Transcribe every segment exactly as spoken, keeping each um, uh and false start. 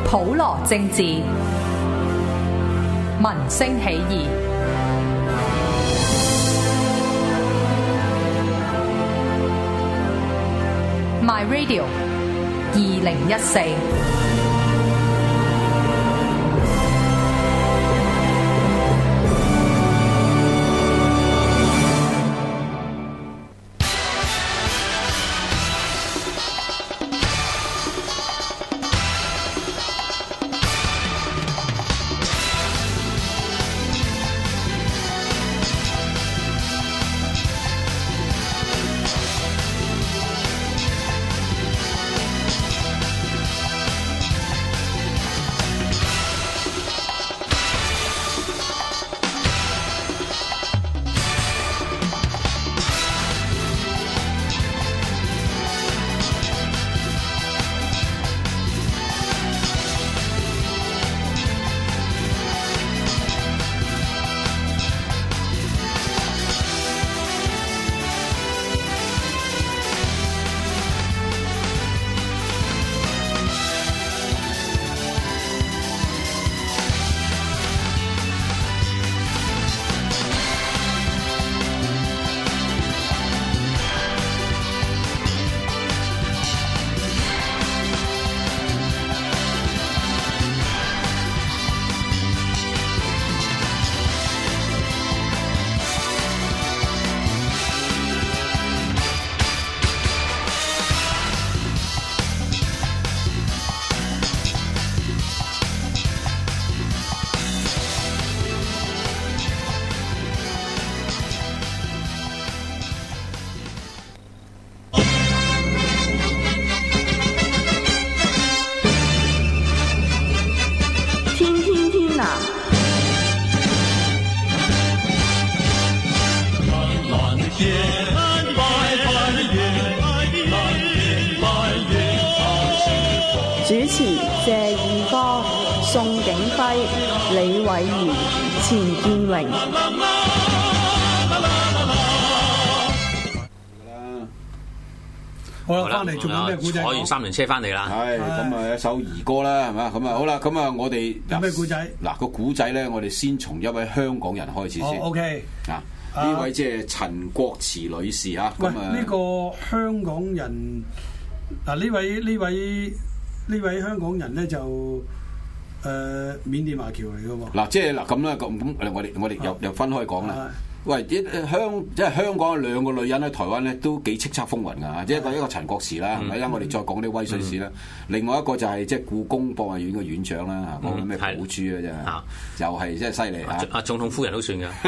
普羅政治，民聲起義。My Radio 二零一四。 主持謝義方、宋景輝、李偉賢、錢建榮。 好啦，翻嚟仲有咩古仔？ 坐完三輪車翻嚟啦。 係咁啊，一首兒歌啦，係嘛？咁啊，好啦，咁啊，我哋有咩古仔？ 嗱，個古仔咧，我哋先從一位香港人開始先。 哦 ，OK。 啊，呢位即係陳國慈女士啊。 喂，呢個香港人嗱，呢位呢位呢位香港人咧就誒緬甸華僑嚟嘅喎。 嗱，即係嗱咁啦，咁咁我哋我哋又又分開講啦。喂，香即係香港兩個女人喺台灣咧都幾叱咤風雲㗎，即係一個一個陳國慈啦，係咪？我哋再講啲威水史啦。另外一個就係即係故宮博物院嘅院長啦，講緊咩寶珠啊，真係又係真係犀利啊！ 啊，總統夫人都算㗎，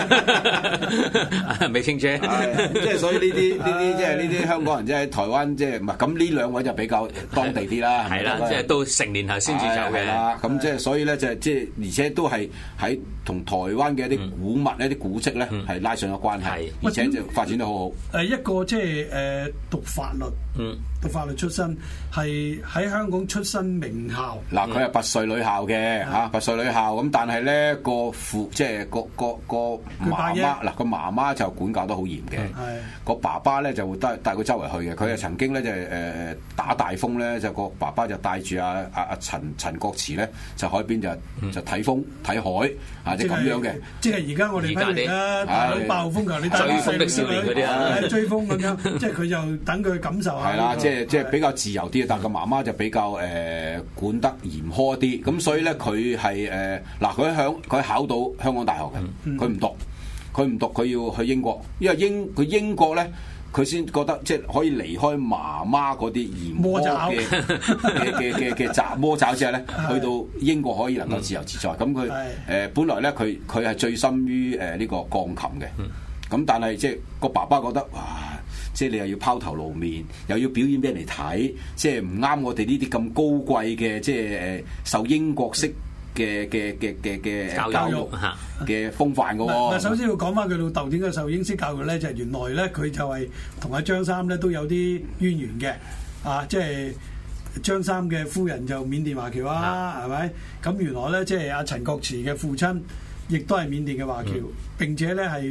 美清姐。 即係所以呢啲呢啲即係呢啲香港人即係喺台灣即係唔係咁呢兩位就比較當地啲啦， 係啦，即係到成年後先至走嘅啦。咁即係所以咧就係即係而且都係喺同台灣嘅一啲古物、一啲古蹟咧。係拉上咗關係，而且就發展得好好。 誒一個即係誒讀法律，嗯，讀法律出身，係喺香港出身名校。 嗱，佢係拔萃女校嘅嚇，拔萃女校咁，但係咧個父即係個個個媽媽嗱，個媽媽就管教得好嚴嘅，個爸爸咧就會帶帶佢周圍去嘅。佢係曾經咧就係誒打大風咧，就個爸爸就帶住阿阿阿陳陳國慈咧，就海邊就就睇風睇海啊，即係咁樣嘅。 即係而家我哋批評啦。大佬爆風球，你追風的少年嗰啲啊， 追風咁樣，即係佢就等佢感受下。 係啦，即係即係比較自由啲，但個媽媽就比較誒、呃、管得嚴苛啲。咁所以咧，佢係誒嗱，佢響佢考到香港大學嘅，佢唔、嗯、讀，佢唔讀，佢要去英國，因為英佢英國咧，佢先覺得即係可以離開媽媽嗰啲嚴苛嘅嘅嘅嘅嘅雜魔爪之後咧，去到英國可以能夠自由自在。咁佢誒本來咧，佢佢係醉心於誒呢個鋼琴嘅。咁但係即係個爸爸覺得哇，即係你又要拋頭露面，又要表演俾人哋睇，即係唔啱我哋呢啲咁高貴嘅，即係誒受英國式嘅嘅嘅嘅嘅教育嘅風範嘅喎。 首先要講翻佢老豆點解受英式教育咧，就係、原來咧佢就係同阿張三咧都有啲淵源嘅，啊，即係張三嘅夫人就緬甸華僑啊，係咪？咁原來咧即係阿陳國慈嘅父親亦都係緬甸嘅華僑，嗯、並且咧係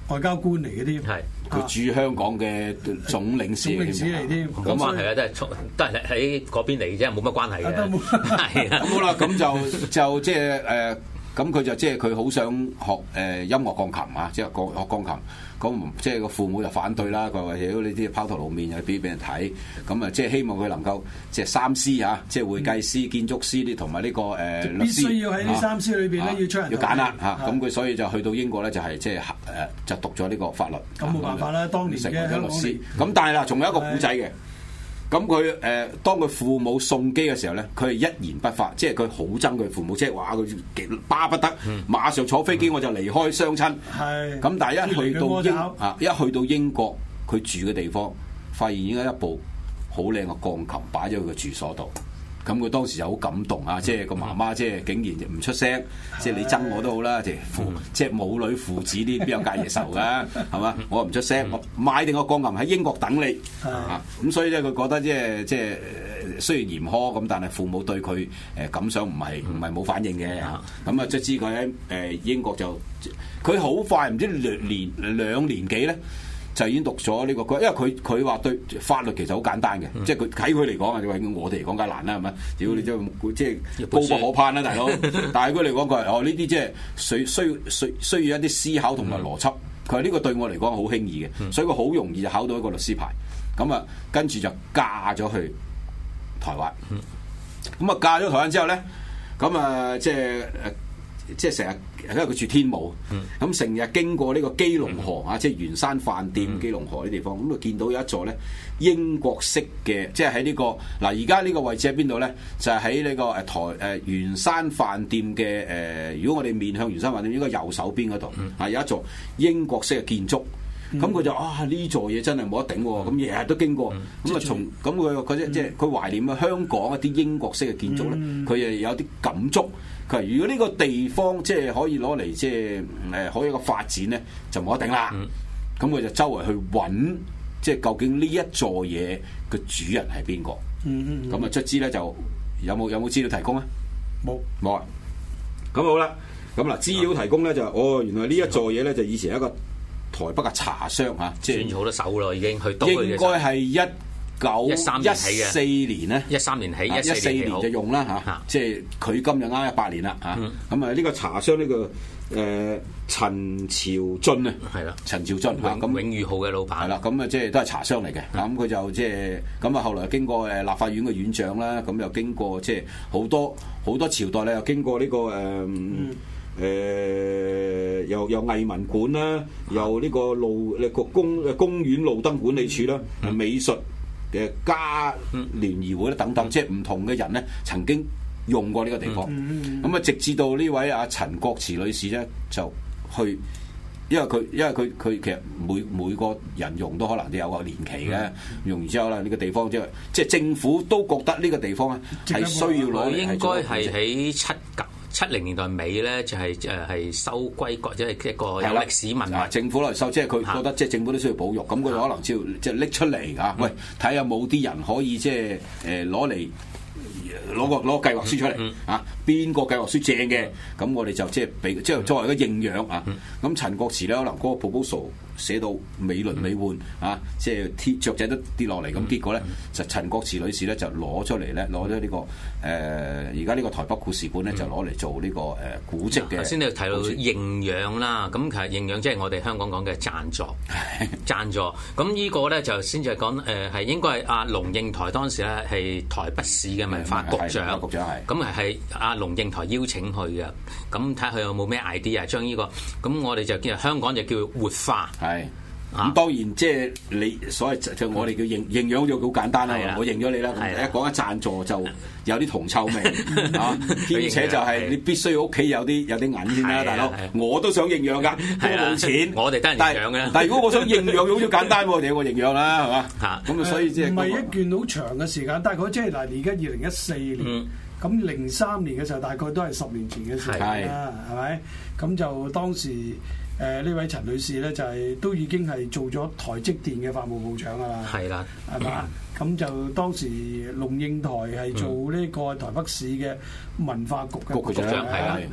外交官嚟嘅添。 係佢駐香港嘅總領事總領事嚟添。 咁關係啊，都係都係喺嗰邊嚟啫，冇乜關係嘅。 都冇係啊， 咁好啦，咁就就即係誒，咁佢就即係佢好想學誒音樂鋼琴啊，即係鋼學鋼琴。咁即係個父母就反對啦，佢話：妖你啲拋頭露面又俾俾人睇，咁啊即係希望佢能夠即係三師嚇，即係會計師、建築師啲同埋呢個誒律師， 必須要喺呢三師裏邊咧要出人頭地， 要揀啦嚇。咁佢所以就去到英國咧，就係即係誒就讀咗呢個法律。 咁冇辦法啦，當年成為咗律師。 咁咁但係啦，仲有一個古仔嘅。咁佢誒當佢父母送機嘅時候咧，佢係一言不發，即係佢好憎佢父母，即係話佢巴不得馬上坐飛機我就離開雙親。係。咁但係一去到英啊，一去到英國，佢住嘅地方，發現已經有一部好靚嘅鋼琴擺咗佢嘅住所度。咁佢當時就好感動啊！即係個媽媽，即係竟然唔出聲，即係你憎我都好啦，即係父，即係母女父子啲邊有隔夜仇㗎？係嘛？我唔出聲，我買定個鋼琴喺英國等你啊！咁所以咧，佢覺得即係即係雖然嚴苛咁，但係父母對佢誒感想唔係唔係冇反應嘅。咁啊，即係知佢喺誒英國就佢好快，唔知兩年兩年幾咧。就已經讀咗呢個，因為佢佢話對法律其實好簡單嘅，嗯、即係佢喺佢嚟講啊，你話我哋嚟講梗係難啦，係咪？屌你即係高不可攀啦，大佬！但係佢嚟講佢係哦呢啲即係需需需需要一啲思考同埋邏輯。佢話呢個對我嚟講好輕易嘅，嗯、所以佢好容易就考到一個律師牌。咁啊，跟住就嫁咗去台灣。咁啊，嫁咗台灣之後咧，咁啊即係誒。即係成日，因為佢住天母，咁成日經過呢個基隆河啊，即係圓山飯店、基隆河啲地方，咁就見到有一座咧英國式嘅，即係喺呢個嗱，而家呢個位置喺邊度咧？就係喺呢個誒台誒圓山飯店嘅誒、呃，如果我哋面向圓山飯店，應該右手邊嗰度啊，有一座英國式嘅建築。咁佢、嗯、就啊呢座嘢真係冇得頂喎！咁日日都經過，咁啊從咁佢佢即即係佢懷念啊香港一啲英國式嘅建築咧，佢誒、嗯、有啲感觸。佢話如果呢個地方即係可以攞嚟即係誒可以一個發展咧，就冇得頂啦。咁佢、嗯、就周圍去揾，即係究竟呢一座嘢嘅主人係邊個？咁啊卒之咧就有冇有冇資料提供啊？冇冇啊！咁好啦，咁嗱資料提供咧就哦原來呢一座嘢咧就以前一個台北嘅茶商嚇，即係轉咗好多手咯，已經去到應該係一九一三一四年咧，一三年起，一四年就用啦嚇，即係佢今日啱一百年啦嚇。咁啊呢個茶商呢個誒陳朝津啊，係啦，陳朝津嚇，咁永裕號嘅老闆係啦，咁啊即係都係茶商嚟嘅。咁佢就即係咁啊，後來經過誒立法院嘅院長啦，咁又經過即係好多好多朝代咧，又經過呢個誒。誒、呃、又有藝文館啦，又呢個路呢個公誒公園路燈管理處啦，嗯、美術嘅家聯誼會啦等等，嗯、即係唔同嘅人咧曾經用過呢個地方。咁啊、嗯，嗯、直至到呢位阿陳國慈女士咧就去，因為佢因為佢佢其實每每個人用都可能都有個年期嘅，嗯、用完之後啦，呢、呢個地方即係即係政府都覺得呢個地方咧係需要攞嚟應該係喺七九。七零年代尾咧，就係誒係收歸國，即係一個有歷史文化。政府攞嚟收，即係佢覺得即係政府都需要保育，咁佢可能只要即係拎出嚟啊！喂，睇下冇啲人可以即係誒攞嚟攞個攞個計劃書出嚟啊！邊個計劃書正嘅，咁我哋就即係俾即係作為一個認養啊！咁陳國慈咧，可能嗰個 proposal 寫到美輪美奐啊！即係鐵雀仔都跌落嚟，咁結果咧就陳國慈女士咧就攞出嚟咧，攞咗呢個誒而家呢個台北故事館咧就攞嚟做呢個誒古蹟嘅。頭先你提到認養啦，咁其實認養即係我哋香港講嘅贊助，贊助。咁呢個咧就先至係講誒係應該係阿龍應台當時咧係台北市嘅文化局長，局長係咁係係阿龍應台邀請佢嘅，咁睇下佢有冇咩 idea 將呢個，咁我哋就叫香港就叫活化。係，咁當然即係你所謂就我哋叫認認養就好簡單啦，我認咗你啦。一講一贊助就有啲銅臭味啊，兼且就係你必須要屋企有啲有啲銀先啦，大佬。我都想認養㗎，都冇錢，我哋得人認養嘅。但係如果我想認養，好似簡單喎，你我認養啦，係嘛？咁啊，所以即係唔係一段好長嘅時間，大概即係嗱，而家二零一四年。咁零三年嘅時候，大概都係十年前嘅事啦，係咪？咁就當時誒呢、呃、位陳女士咧，就係、是、都已經係做咗台積電嘅法務部長㗎啦，係啦，係嘛？咁就當時龍應台係做呢個台北市嘅文化局嘅局長，係啦。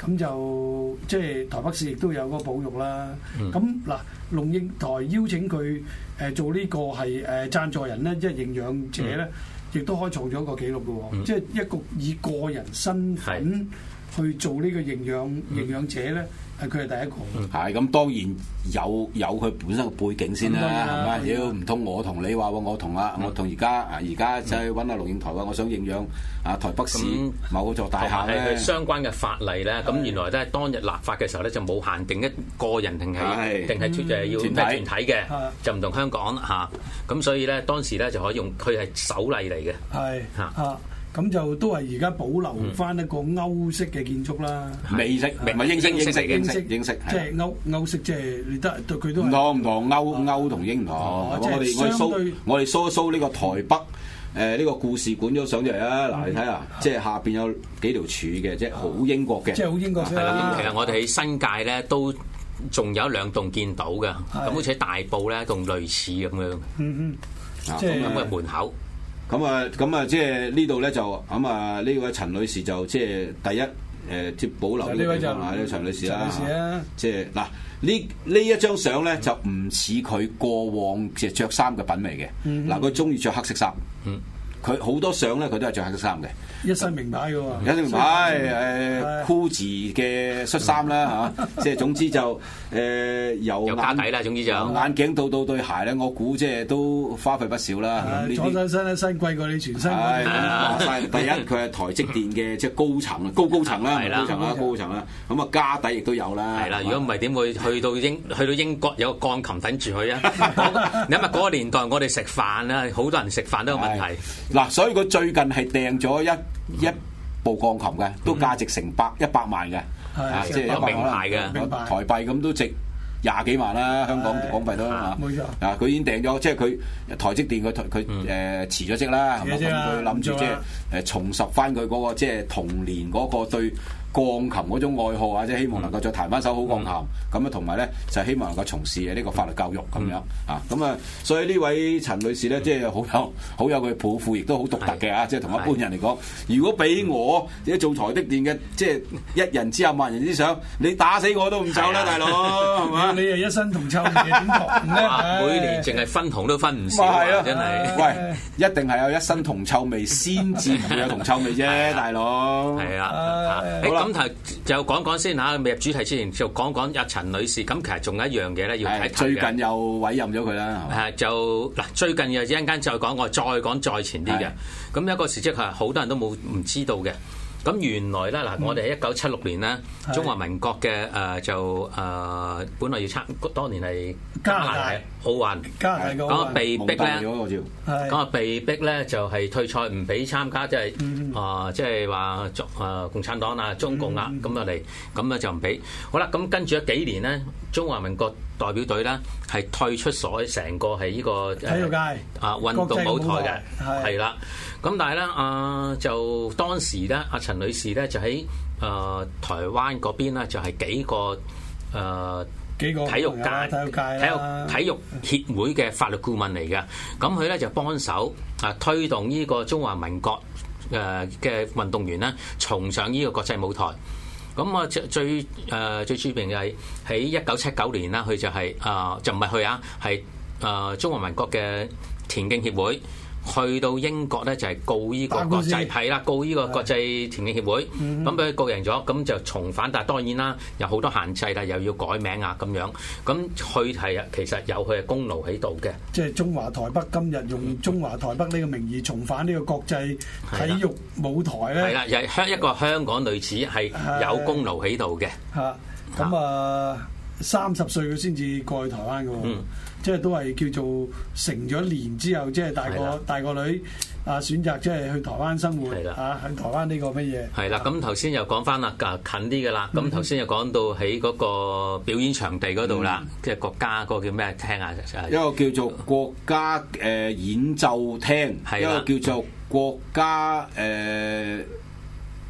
咁就即係台北市亦都有嗰個保育啦。咁嗱、嗯，龍應台邀請佢誒做呢個係誒贊助人咧，即係營養者咧，亦、嗯、都開創咗一個紀錄嘅喎。嗯、即係一個以個人身份去做呢個營養營養者咧。係佢係第一個， 係咁當然有有佢本身嘅背景先啦，係咪？妖唔通我同你話喎，我同啊，我同而家啊，而家就去揾阿龍應台話，我想認養啊台北市某座大廈咧， 相關嘅法例咧，咁原來咧當日立法嘅時候咧就冇限定一個人定係定係誒要咩團體嘅，就唔同香港嚇，咁所以咧當時咧就可以用佢係首例嚟嘅， 係嚇。咁就都係而家保留翻一個歐式嘅建築啦， 美式唔係英式，英式英式英式， 即係歐歐式，即係你得對佢都唔同唔同歐歐同英唔同。我哋我哋 show 我哋 show show 呢個台北誒呢個故事館咗相出嚟啊！嗱，你睇下，即係下邊有幾條柱嘅，即係好英國嘅， 即係好英國式啦。 其實我哋喺新界咧都仲有兩棟見到嘅，咁好似喺大埔咧棟類似咁樣， 嗯嗯， 即係咁嘅門口。 咁啊，咁啊，即係呢度咧就咁啊，呢位陳女士就即係第一誒，即係保留呢個地方啊，呢個陳女士啦，即係嗱呢呢一張相咧就唔似佢過往即係著衫嘅品味嘅，嗱佢中意着黑色衫，佢好多相咧佢都係着黑色衫嘅。 一身名牌嘅喎， 一身名牌誒，Gucci 嘅恤衫啦嚇，即係總之就誒由眼底啦，總之就眼鏡到到對鞋咧，我估即係都花費不少啦。 左身身一身貴過你全身。 係話曬，第一佢係台積電嘅即係高層啊，高高層啦，高層啦，高層啦。咁啊家底亦都有啦。 係啦，如果唔係點會去到英去到英國有個鋼琴等住佢啊？你諗下嗰個年代，我哋食飯啊，好多人食飯都有問題。 嗱，所以佢最近係訂咗一一部鋼琴嘅，都價值成百一百萬嘅， 即係有名牌嘅， 台幣咁都值廿幾萬啦，香港港幣都嚇。冇錯。啊，佢已經訂咗，即係佢台積電佢佢誒辭咗職啦，係咪？咁佢諗住即係誒重拾翻佢嗰個即係童年嗰個對鋼琴嗰種愛好啊，即係希望能夠再彈翻首好鋼琴，咁啊同埋咧就希望能夠從事呢個法律教育咁樣啊，咁啊，所以呢位陳女士咧，即係好有好有佢抱負，亦都好獨特嘅啊！即係同一般人嚟講，如果俾我即係做台積電嘅，即係一人之下萬人之上，你打死我都唔走啦，大佬係嘛？ 你係一身銅臭味點講咧？ 每年淨係分紅都分唔少啊！真係， 喂，一定係有一身銅臭味先至唔會有銅臭味啫，大佬。 係啊，好啦。咁頭就講講先嚇，未入主題之前就講講阿陳女士。咁其實仲有一樣嘢咧要睇睇嘅。 最近又委任咗佢啦。 係就嗱，最近又一陣間再講，我再講再前啲嘅。咁的一個時即係好多人都冇唔知道嘅。咁原來咧嗱，我哋喺一九七六年咧，嗯、中華民國嘅誒、呃、就誒、呃、本來要參，當年係加拿大奧運， 加拿大咁啊被逼咧，咁啊被逼咧就係退賽，唔俾參加，即係啊即係話中啊共產黨啊中共啊咁啊嚟，咁咧就唔俾。好啦，咁跟住咗幾年咧，中華民國代表隊咧係退出所成個係呢個體育界啊運動舞台嘅，係啦。咁但係咧啊就當時咧阿陳女士咧就喺誒台灣嗰邊咧就係幾個誒。 幾個體育界、體育界、體育體育協會嘅法律顧問嚟嘅，咁佢咧就幫手啊推動呢個中華民國誒嘅運動員咧重上呢個國際舞台。咁啊最最誒最著名嘅係喺一九七九年啦，佢就係、是、啊、呃、就唔係佢啊，係啊中華民國嘅田徑協會。去到英國咧就係告呢個國際係啦，告呢個國際田徑協會，咁俾佢告贏咗，咁就重返，但係當然啦，有好多限制啦，又要改名啊咁樣，咁佢係啊，其實有佢嘅功勞喺度嘅。即係中華台北今日用中華台北呢個名義重返呢個國際體育舞台咧， 係啦，又係香一個香港女子係有功勞喺度嘅。 嚇，咁啊三十歲佢先至過去台灣嘅喎。嗯即係都係叫做成咗年之後，即係大個的大個女啊選擇即係去台灣生活的啊，喺台灣呢個乜嘢？ 係啦，咁頭先又講翻啦，近啲嘅啦。咁頭先又講到喺嗰個表演場地嗰度啦，即係、嗯、國家嗰個叫咩廳啊？ 一個叫做國家誒演奏廳，的一個叫做國家誒。呃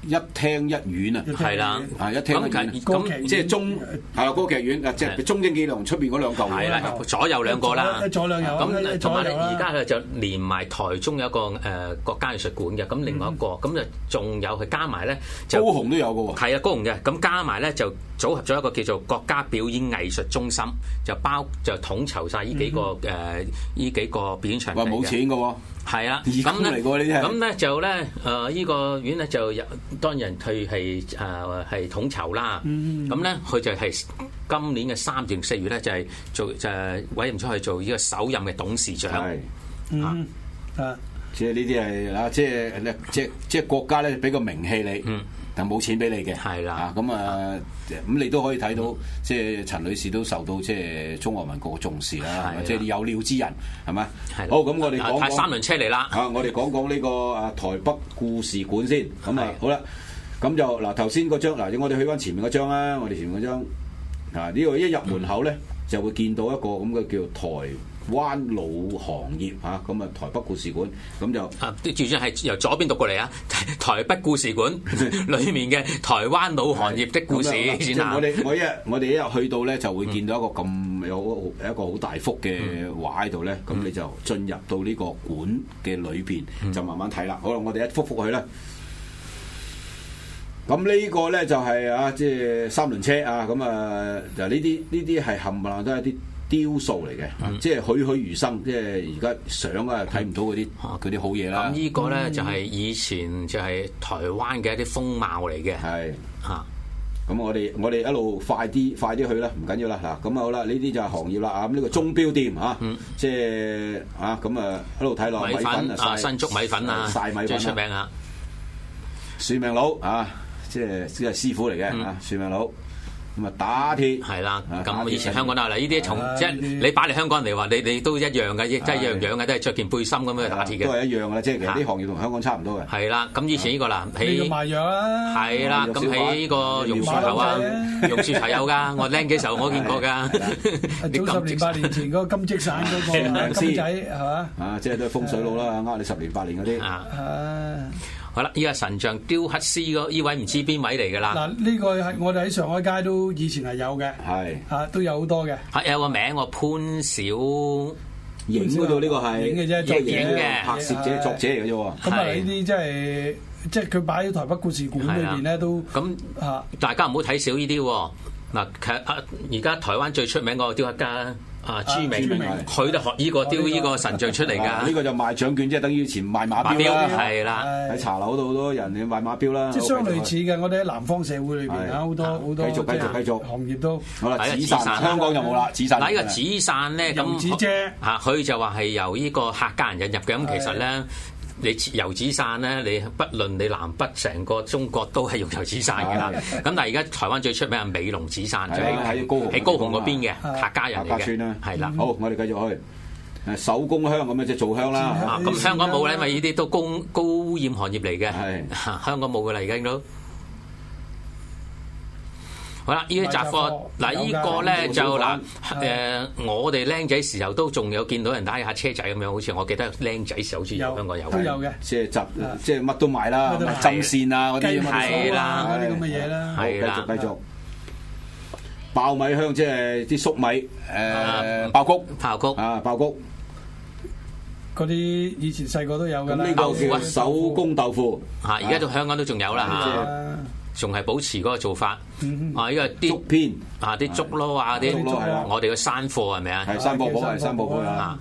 一廳一院啊， 係啦， 啊一廳一院，咁即係中係啦，歌劇院啊，即係中正紀念堂出邊嗰兩嚿係啦，左右兩個啦， 左兩有咁同埋咧，而家佢就連埋台中有一個誒國家藝術館嘅，咁另外一個咁就仲有佢加埋咧，就高雄都有嘅喎， 係啊，高雄嘅，咁加埋咧就組合咗一個叫做國家表演藝術中心，就包就統籌晒呢幾個誒呢幾個表演場地嘅。 話冇錢嘅喎。 係啦， 咁咧， 咁咧就咧，誒依個院咧就有當然佢係誒係統籌啦。咁咧佢就係今年嘅三至四月咧就係做就係委任咗去做呢個首任嘅董事長。 係， 嗯啊， 即係呢啲係啊，即係咧，即係即係國家咧俾個名氣你。嗯。但冇錢俾你嘅， 係啦， 咁啊，咁你都可以睇到，即係陳女士都受到即係中華民國嘅重視啦，即係有料之人，係咪？好，咁我哋講講三輪車嚟啦， 啊，我哋講講呢個啊台北故事館先，咁啊，好啦，咁就嗱頭先嗰張，嗱我哋去翻前面嗰張啦，我哋前面嗰張，啊呢個一入門口咧就會見到一個咁嘅叫台灣老行業嚇，咁啊台北故事館咁就啊，啲注章係由左邊讀過嚟啊，台北故事館裡面嘅台灣老行業的故事先啦。 我哋我一我哋一入去到咧，就會見到一個咁有一個好大幅嘅畫喺度咧，咁、嗯、你就進入到呢個館嘅裏邊，嗯、就慢慢睇啦。好啦，我哋一幅幅去啦。咁呢個咧就係、是、啊，即係三輪車啊，咁啊就呢啲呢啲係冚唪唥都係啲雕塑嚟嘅，嗯、即係栩栩如生，即係而家相啊睇唔到嗰啲嗰啲好嘢啦。 咁呢個咧就係以前就係台灣嘅一啲風貌嚟嘅。係嚇， 咁我哋我哋一路快啲快啲去啦，唔緊要啦。嗱，咁啊好啦，呢啲就係行業啦啊。咁呢個鐘錶店啊，嗯、即係啊咁啊一路睇落米粉啊，新竹米粉啊， 曬米粉最出名啊， 算命佬啊，即係即係師傅嚟嘅啊，算命佬。咁啊打鐵係啦，咁以前香港都係啦，呢啲從即係你擺嚟香港人嚟話，你你都一樣嘅，亦都係一樣樣嘅，都係着件背心咁樣去打鐵嘅， 都係一樣嘅，即係其實啲行業同香港差唔多嘅。 係啦，咁以前呢個啦， 喺賣藥啦， 係啦，咁喺呢個榕樹頭啊，榕樹頭有㗎，我僆嘅時候我見過㗎。 早十年八年前嗰個金積散嗰個金仔係嘛？ 啊，即係都係風水佬啦，呃你十年八年嗰啲。啊。 好啦，依個神像雕刻師嗰依位唔知邊位嚟㗎啦？ 嗱，呢個係我哋喺上海街都以前係有嘅，係嚇都有好多嘅。 係有個名喎，潘小影嗰度呢個係影嘅啫， 作影嘅拍攝者作者嚟嘅啫喎。 咁啊，呢啲即係即係佢擺喺台北故事館裏邊咧，都咁嚇大家唔好睇少呢啲喎。嗱，其實啊，而家台灣最出名嗰個雕刻家。啊！朱明，佢就學呢個雕呢個神像出嚟㗎。 呢個就賣獎券，即係等於以前賣馬標啦。 係啦， 喺茶樓度好多人你賣馬標啦。 即係相類似嘅，我哋喺南方社會裏邊啊，好多好多繼續繼續繼續行業都好啦。紙傘香港有冇啦？紙傘嗱， 呢個紙傘咧咁， 紙遮嚇佢就話係由呢個客家人引入嘅。咁其實咧，你油紙傘咧，你不論你南北成個中國都係用油紙傘㗎啦。咁但係而家台灣最出名係美濃紙傘，就喺喺高雄喺高雄嗰邊嘅客家人嚟嘅。係啦， 好，我哋繼續去誒手工香咁樣即係做香啦。 咁香港冇咧，因為呢啲都高高污染行業嚟嘅。係香港冇㗎啦，而家見到。好啦，呢啲雜貨嗱，呢個咧就嗱誒，我哋僆仔時候都仲有見到人打下車仔咁樣，好似我記得僆仔時候好似有香港有都有嘅， 即係雜即係乜都賣啦，針線啊嗰啲係啦，嗰啲咁嘅嘢啦。 好，繼續繼續。爆米香即係啲粟米誒爆谷， 爆谷啊爆谷。 嗰啲以前細個都有㗎啦。 呢個叫手工豆腐嚇，而家到香港都仲有啦嚇。仲係保持嗰個做法，啊！呢個啲竹片啊，啲竹籮啊，啲我哋嘅山貨係咪啊？ 係山貨鋪，係山貨鋪啦。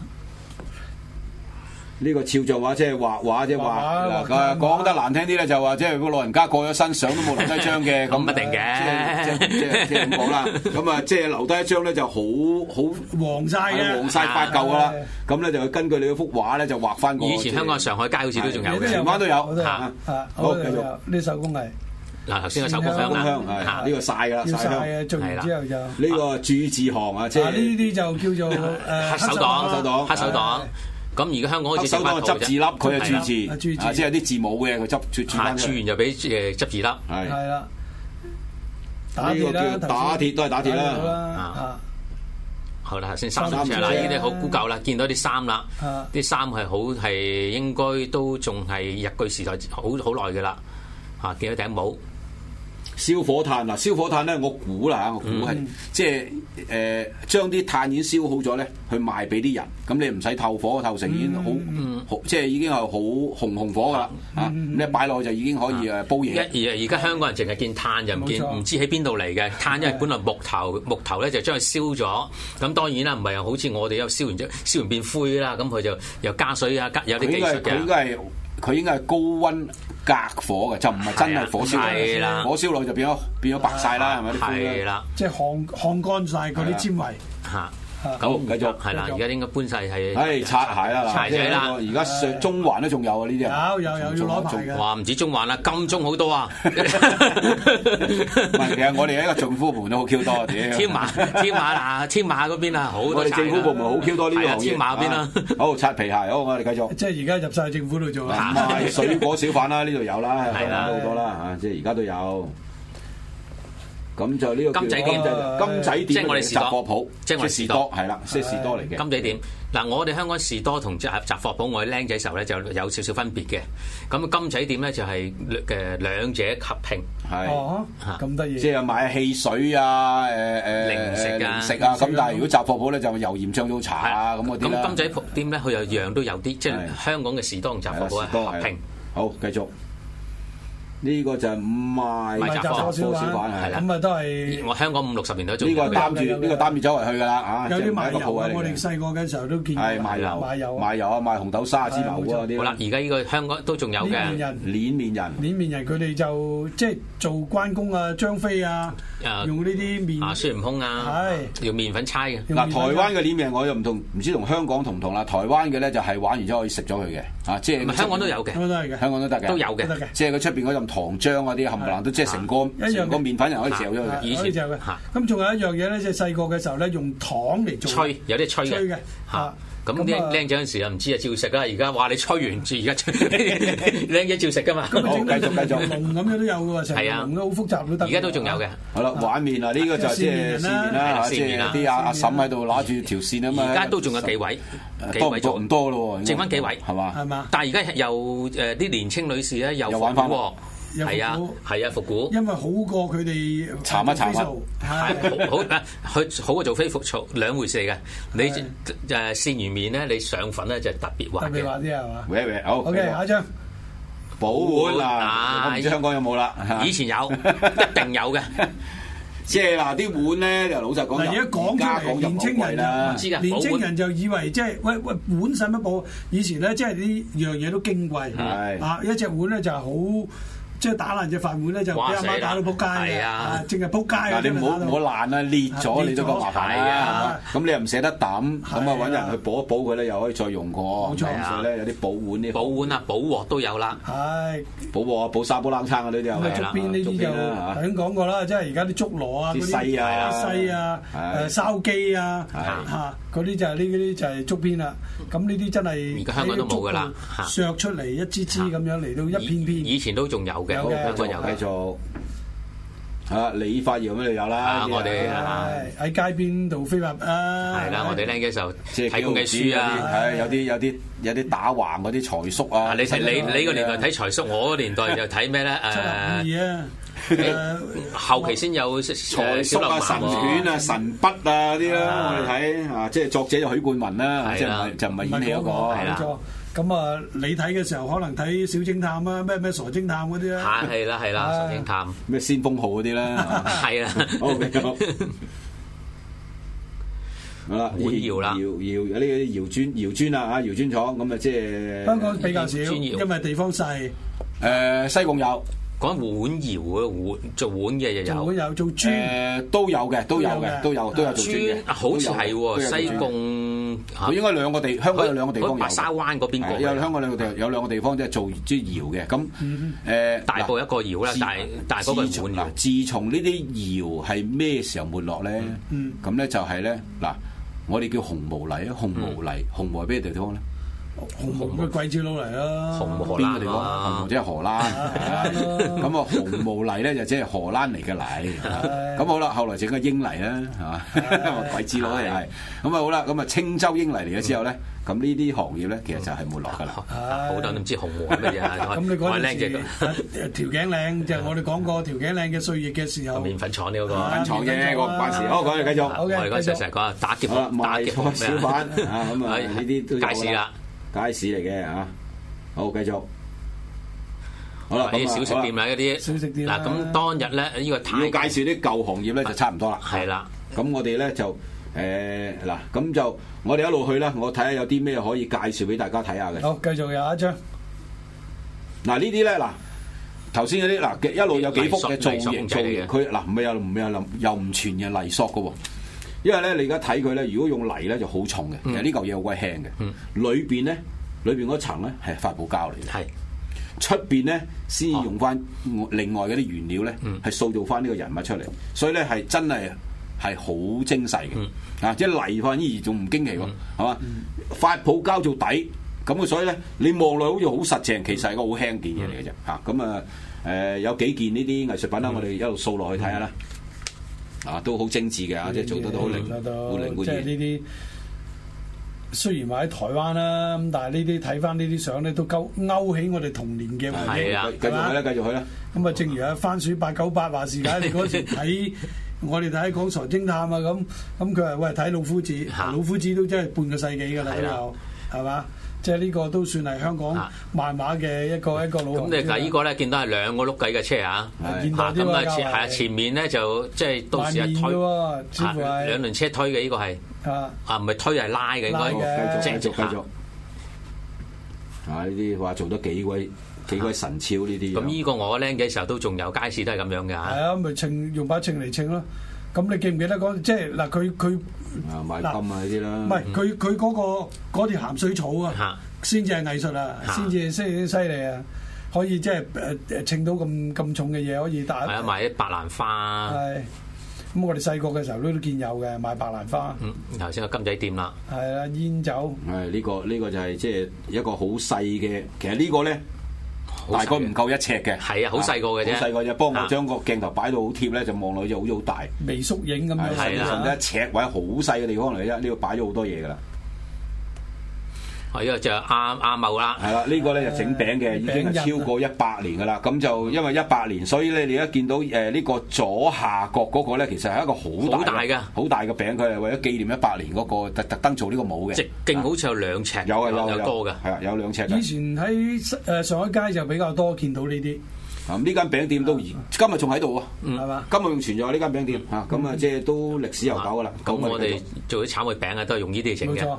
呢個肖像畫即係畫畫，即係畫嗱，講得難聽啲咧，就話即係個老人家過咗身，相都冇留低張嘅，咁唔一定嘅， 即係即係即係咁講啦。咁啊，即係留低一張咧，就好好黃曬嘅， 黃曬發舊啦。咁咧就根據你嗰幅畫咧，就畫翻個。 以前香港上海街好似都仲有嘅， 荃灣都有嚇。好，繼續呢手工藝。 嗱，頭先個手工香啊，呢個曬㗎啦，曬香啊，做完之後就呢個注字行啊，即係呢啲就叫做誒黑手黨，黑手黨，黑手黨。咁而家香港好似手黨執字粒，佢係注字，啊，即係啲字冇嘅，佢執注注翻。 注完就俾誒執字粒， 係。 係啦， 呢個叫打鐵都係打鐵啦。 啊， 好啦，頭先衫啦，呢啲好古舊啦，見到啲衫啦，啲衫係好係應該都仲係日據時代好好耐嘅啦。 嚇，見到頂帽。 燒火炭嗱，燒火炭咧，我估啦嚇，我估係、嗯、即係誒將啲炭已經燒好咗咧，去賣俾啲人，咁你唔使透火透成，已經好好、嗯、即係已經係好紅紅火噶啦嚇，咁你擺落去就已經可以誒煲嘢。而而家香港人淨係見炭就唔見唔知喺邊度嚟嘅炭，因為本來木頭木頭咧就將佢燒咗，咁當然啦，唔係好似我哋有燒完咗燒完變灰啦，咁佢就又加水啊，加有啲技術嘅。佢應該係佢應該係高溫隔火嘅，就唔係真係火燒嚟。 啦， 火燒落就變咗變咗白晒啦，係咪啲灰？係啦， 即係烘烘乾晒嗰啲纖維嚇。 好，繼續係啦，而家應該搬晒係。 係擦鞋啦， 擦仔啦。 而家上中環都仲有啊，呢啲有有有要攞牌嘅。 哇！唔止中環啦，金鐘好多啊。 唔係，其實我哋喺個政府部門都好 Q 多啊，屌！ 天馬天馬嗱，天馬嗰邊啊，好多。 我哋政府部門好 Q 多呢個行業。 天馬嗰邊啦。 好，擦皮鞋，好，我哋繼續。 即係而家入晒政府度做啊。 賣水果小販啦，呢度有啦， 係啦， 好多啦嚇，即係而家都有。咁就呢個金仔店， 金仔店即係我哋士多雜貨鋪， 即係我哋士多， 係啦，即係士多嚟嘅。 金仔店嗱，我哋香港士多同雜雜貨鋪，我哋僆仔時候咧就有少少分別嘅。咁金仔店咧就係誒兩者合併， 係咁得意。 即係買汽水啊，誒誒零食啊， 零食啊。咁但係如果雜貨鋪咧就油鹽醬醋茶啊咁嗰啲啦。 咁金仔店咧佢又樣都有啲，即係香港嘅士多同雜貨鋪係合併。 好，繼續。呢個就係賣雜貨小販， 係啦， 咁啊都係我香港五六十年代做呢個擔住呢個擔住周圍去噶啦嚇， 有啲賣油，我哋細個嘅時候都見過。 係賣油，賣油，賣油啊，賣紅豆沙、芝麻糊嗰啲。 好啦，而家呢個香港都仲有嘅。 鏈麵人， 鏈麵人， 鏈麵人佢哋就即係做關公啊、張飛啊，用呢啲麵啊，孫悟空啊，用麵粉搓嘅。 嗱，台灣嘅鏈麵我又唔同，唔知同香港同唔同啦。台灣嘅咧就係玩完之後可以食咗佢嘅嚇，即係香港都有嘅， 香港都係嘅， 香港都得嘅， 都有嘅， 即係佢出邊嗰陣糖漿嗰啲冚唪唥都即係成個成個麵粉人可以嚼咗佢。 以前嘅， 咁仲有一樣嘢咧，即係細個嘅時候咧，用糖嚟做， 吹有啲吹嘅嚇。咁啲僆仔嗰陣時啊，唔知啊，照食啦。而家話你吹完，而家僆仔照食噶嘛。 好，繼續繼續。 龍咁樣都有嘅喎，成龍都好複雜都得。 而家都仲有嘅。 好啦，玩麵啊，呢個就即係線麵啦，即係啲阿阿嬸喺度攞住條線啊嘛。 而家都仲有幾位， 多唔多唔多咯？ 剩翻幾位係嘛？ 係嘛？ 但係而家又誒啲年青女士咧又玩翻喎。係啊，係啊，復古， 因為好過佢哋查乜查乜， 係好啊，佢好過做飛服嘈兩回事嚟嘅。你誒線完麵咧，你上粉咧就特別滑嘅。 特別滑啲係嘛？ 喂喂，好。 OK，下一張寶碗啦，我唔知香港有冇啦。 以前有，一定有嘅。 即係嗱，啲碗咧就老實講， 嗱，而家講出嚟，年青人啦， 年青人就以為即係喂喂碗使乜寶？以前咧即係呢樣嘢都矜貴，啊一隻碗咧就係好。即係打爛隻飯碗咧，就俾阿媽打到仆街嘅，啊，淨係仆街啊！ 嗱，你唔好唔好爛啊，裂咗你都咁麻煩啊，咁你又唔捨得抌，咁啊揾人去補一補佢咧，又可以再用過。冇錯，所以咧有啲補碗啲。 補碗啊，補鑊都有啦。 係。補鑊啊，補沙煲冷餐啊，呢啲係咪？ 竹邊呢啲就頭先講過啦，即係而家啲竹籮啊，嗰啲西啊、西啊、誒筲箕啊，嚇嗰啲就係呢啲就係竹邊啦。咁呢啲真係而家香港都冇㗎啦， 削出嚟一支支咁樣嚟到一片片。 以前都仲有嘅。 好，繼續嚇理髮業咁就有啦。 我哋喺街邊度飛髮啊！ 係啦，我哋僆嘅時候即係睇工藝書啊， 係有啲有啲有啲打橫嗰啲財叔啊。 你睇你你個年代睇財叔，我個年代就睇咩咧？誒，後期先有財叔啊、神犬啊、神筆啊啲啦，我哋睇啊，即係作者就許冠文啦，即係唔係就唔係演戲嗰個係啦。 咁啊，你睇嘅時候可能睇小偵探啊，咩咩傻偵探嗰啲啦， 係啦係啦，傻偵探， 咩先鋒號嗰啲啦， 係啦。 好啦， 碗窑啦， 窑窑有呢啲窑磚窑磚啊嚇，窑磚廠咁啊，即係香港比較少，因為地方細。 誒，西貢有。 講碗窑啊，碗做碗嘅又有， 做碗有做磚， 誒都有嘅，都有嘅，都有都有做磚嘅。 好似係喎，西貢佢應該兩個地，香港有兩個地方有。 白沙灣嗰邊有香港兩個地，有兩個地方即係做啲窑嘅。咁誒大埔一個窑啦，但係但係嗰個碗窑。 自從呢啲窑係咩時候沒落咧？咁咧就係咧嗱，我哋叫紅毛泥啊，紅毛泥，紅毛係咩地方咧？ 紅毛嘅鬼子佬嚟啦， 紅毛荷蘭邊個地方？紅毛即係荷蘭，咁啊紅毛泥咧就即係荷蘭嚟嘅泥。咁好啦，後來整個英泥啦，係嘛？鬼子佬又係。咁啊好啦，咁啊青州英泥嚟咗之後咧，咁呢啲行業咧其實就係沒落㗎啦。 好多人都唔知紅毛係乜嘢。 咁你嗰陣時條頸領就係我哋講過條頸領嘅歲月嘅時候， 麵粉廠呢嗰個麵粉廠啫，個唔關事。好，講嚟繼續。 我哋嗰陣時成日講打劫打劫賣菜小販啊，咁啊呢啲都街市啦。 街市嚟嘅嚇，好繼續。好啦， 啲小食店啦，嗰啲小食店嗱，咁當日咧呢個要介紹啲舊行業咧就差唔多啦。 係啦， 咁我哋咧就誒嗱，咁就我哋一路去啦，我睇下有啲咩可以介紹俾大家睇下嘅。 好，繼續有一張。 嗱呢啲咧嗱，頭先嗰啲嗱一路有幾幅嘅造型造型，佢嗱唔係又唔係又又唔全嘅泥塑嘅喎。因為咧，你而家睇佢咧，如果用泥咧就好重嘅，其實呢嚿嘢好鬼輕嘅。嗯、裏邊咧，裏邊嗰層咧係發泡膠嚟嘅。係出邊咧先用翻另外嗰啲原料咧，係、嗯、塑造翻呢個人物出嚟。所以咧係真係係好精細嘅。嗯、啊，即係泥反而仲唔驚奇喎，係嘛、嗯？發泡膠做底，咁啊，所以咧你望落好似好實淨，其實係個好輕件嘢嚟嘅啫。嚇、嗯，咁啊誒有幾件呢啲藝術品啦，我哋一路掃落去睇下啦。啊，都好精緻嘅啊！即係做得到好靈，好靈活嘅。即係呢啲雖然話喺台灣啦，咁但係呢啲睇翻呢啲相咧，都勾勾起我哋童年嘅回憶。係啊，繼續去啦，繼續去啦。咁啊，正如啊番薯八九八話事解，你嗰時睇我哋睇港財偵探啊，咁咁佢話喂睇老夫子，老夫子都真係半個世紀㗎啦，都有係嘛？即係呢個都算係香港漫畫嘅一個一個老。咁你嗱呢個咧見到係兩個碌計嘅車嚇，咁啊前係啊前面咧就即係到時係推，兩輪車推嘅呢個係啊啊唔係推係拉嘅應該。繼續繼續繼續。啊呢啲話做得幾鬼幾鬼神超呢啲。咁呢個我僆嘅時候都仲有街市都係咁樣嘅嚇。係啊，咪稱用把稱嚟稱咯。咁你記唔記得嗰即係嗱佢佢啊買金啊呢啲啦，唔係佢佢嗰個嗰條鹹水草啊，先至係藝術啊，先至先犀利啊，可以即係誒誒稱到咁咁重嘅嘢可以打。係啊，買啲白蘭花。係，咁我哋細個嘅時候都都見有嘅買白蘭花。嗯，頭先個金仔店啦。係啊，煙酒。係呢個呢個就係即係一個好細嘅，其實呢個咧。大概唔夠一尺嘅，係啊，好細個嘅啫，好細個啫。幫我將個鏡頭擺到好貼咧，就望落去就好似好大，微縮影咁樣，係啦，一尺或者好細嘅地方嚟啫。呢度擺咗好多嘢噶啦。係啊，就阿阿茂啦，係啦，呢個咧就整餅嘅，已經係超過一百年噶啦。咁就因為一百年，所以咧你而家見到誒呢個左下角嗰個咧，其實係一個好大嘅好大嘅餅，佢係為咗紀念一百年嗰個特特登做呢個帽嘅。直徑好似有兩尺，有啊有有多嘅，係啊有兩尺。以前喺誒上海街就比較多見到呢啲。啊，呢間餅店都而今日仲喺度啊，係嘛？今日仲存在呢間餅店嚇，咁啊即係都歷史悠久噶啦。咁我哋做啲炒燴餅啊，都係用呢啲嚟整嘅。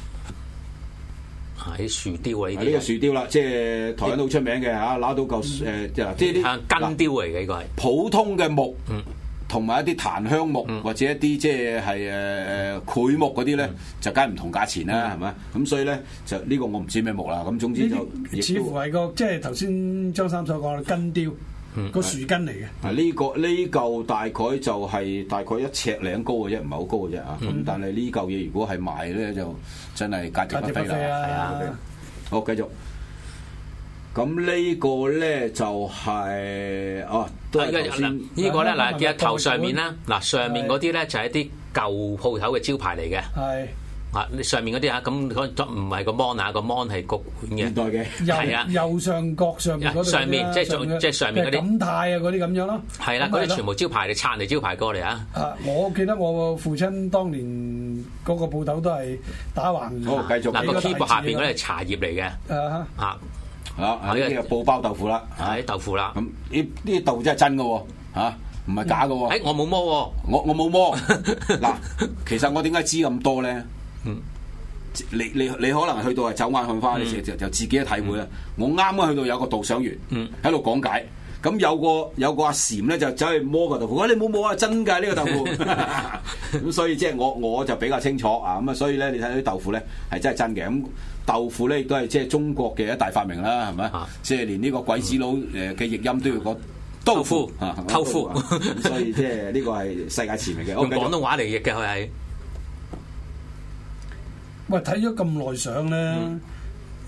喺樹雕啊！呢啲呢個樹雕啦，即係台灣都好出名嘅嚇，攞到嚿誒，即係啲根雕嚟嘅呢個係普通嘅木，同埋一啲檀香木或者一啲即係係誒誒檜木嗰啲咧，就梗係唔同價錢啦，係咪？咁所以咧就呢個我唔知咩木啦。咁總之就似乎係個即係頭先張三所講嘅根雕。個樹根嚟嘅，啊呢個呢嚿大概就係大概一尺零高嘅啫，唔係好高嘅啫啊！咁但係呢嚿嘢如果係賣咧，就真係價值不菲啦。係啊，好繼續。咁呢個咧就係哦，都係頭先呢個咧嗱，見頭上面啦，嗱上面嗰啲咧就係一啲舊鋪頭嘅招牌嚟嘅。係。啊！上面嗰啲啊，咁可能唔係個 mon 啊，個 mon 係個管嘅。現代嘅，係啊，右上角上面嗰度上面即係即係上面嗰啲錦泰啊，嗰啲咁樣咯。係啦，嗰啲全部招牌，你撐嚟招牌過嚟啊！啊！我記得我父親當年嗰個鋪頭都係打橫。好，繼續。嗱，個 keyboard 下邊嗰啲係茶葉嚟嘅。啊啊！啊！呢個布包豆腐啦，係豆腐啦。咁呢呢啲豆腐真係真嘅喎，嚇唔係假嘅喎。誒，我冇摸喎，我我冇摸。嗱，其實我點解知咁多咧？嗯，你你你可能去到係走眼看花，你就就自己嘅體會啦。我啱啱去到有個導賞員喺度講解，咁有個有個阿禪咧就走去摸個豆腐，我話你冇摸啊，真㗎呢個豆腐。咁所以即係我我就比較清楚啊。咁啊，所以咧你睇到啲豆腐咧係真係真嘅。咁豆腐咧亦都係即係中國嘅一大發明啦，係咪？即係連呢個鬼子佬誒嘅譯音都要講豆腐啊，豆腐。咁所以即係呢個係世界馳名嘅，用廣東話嚟譯嘅佢係。喂，睇咗咁耐相咧，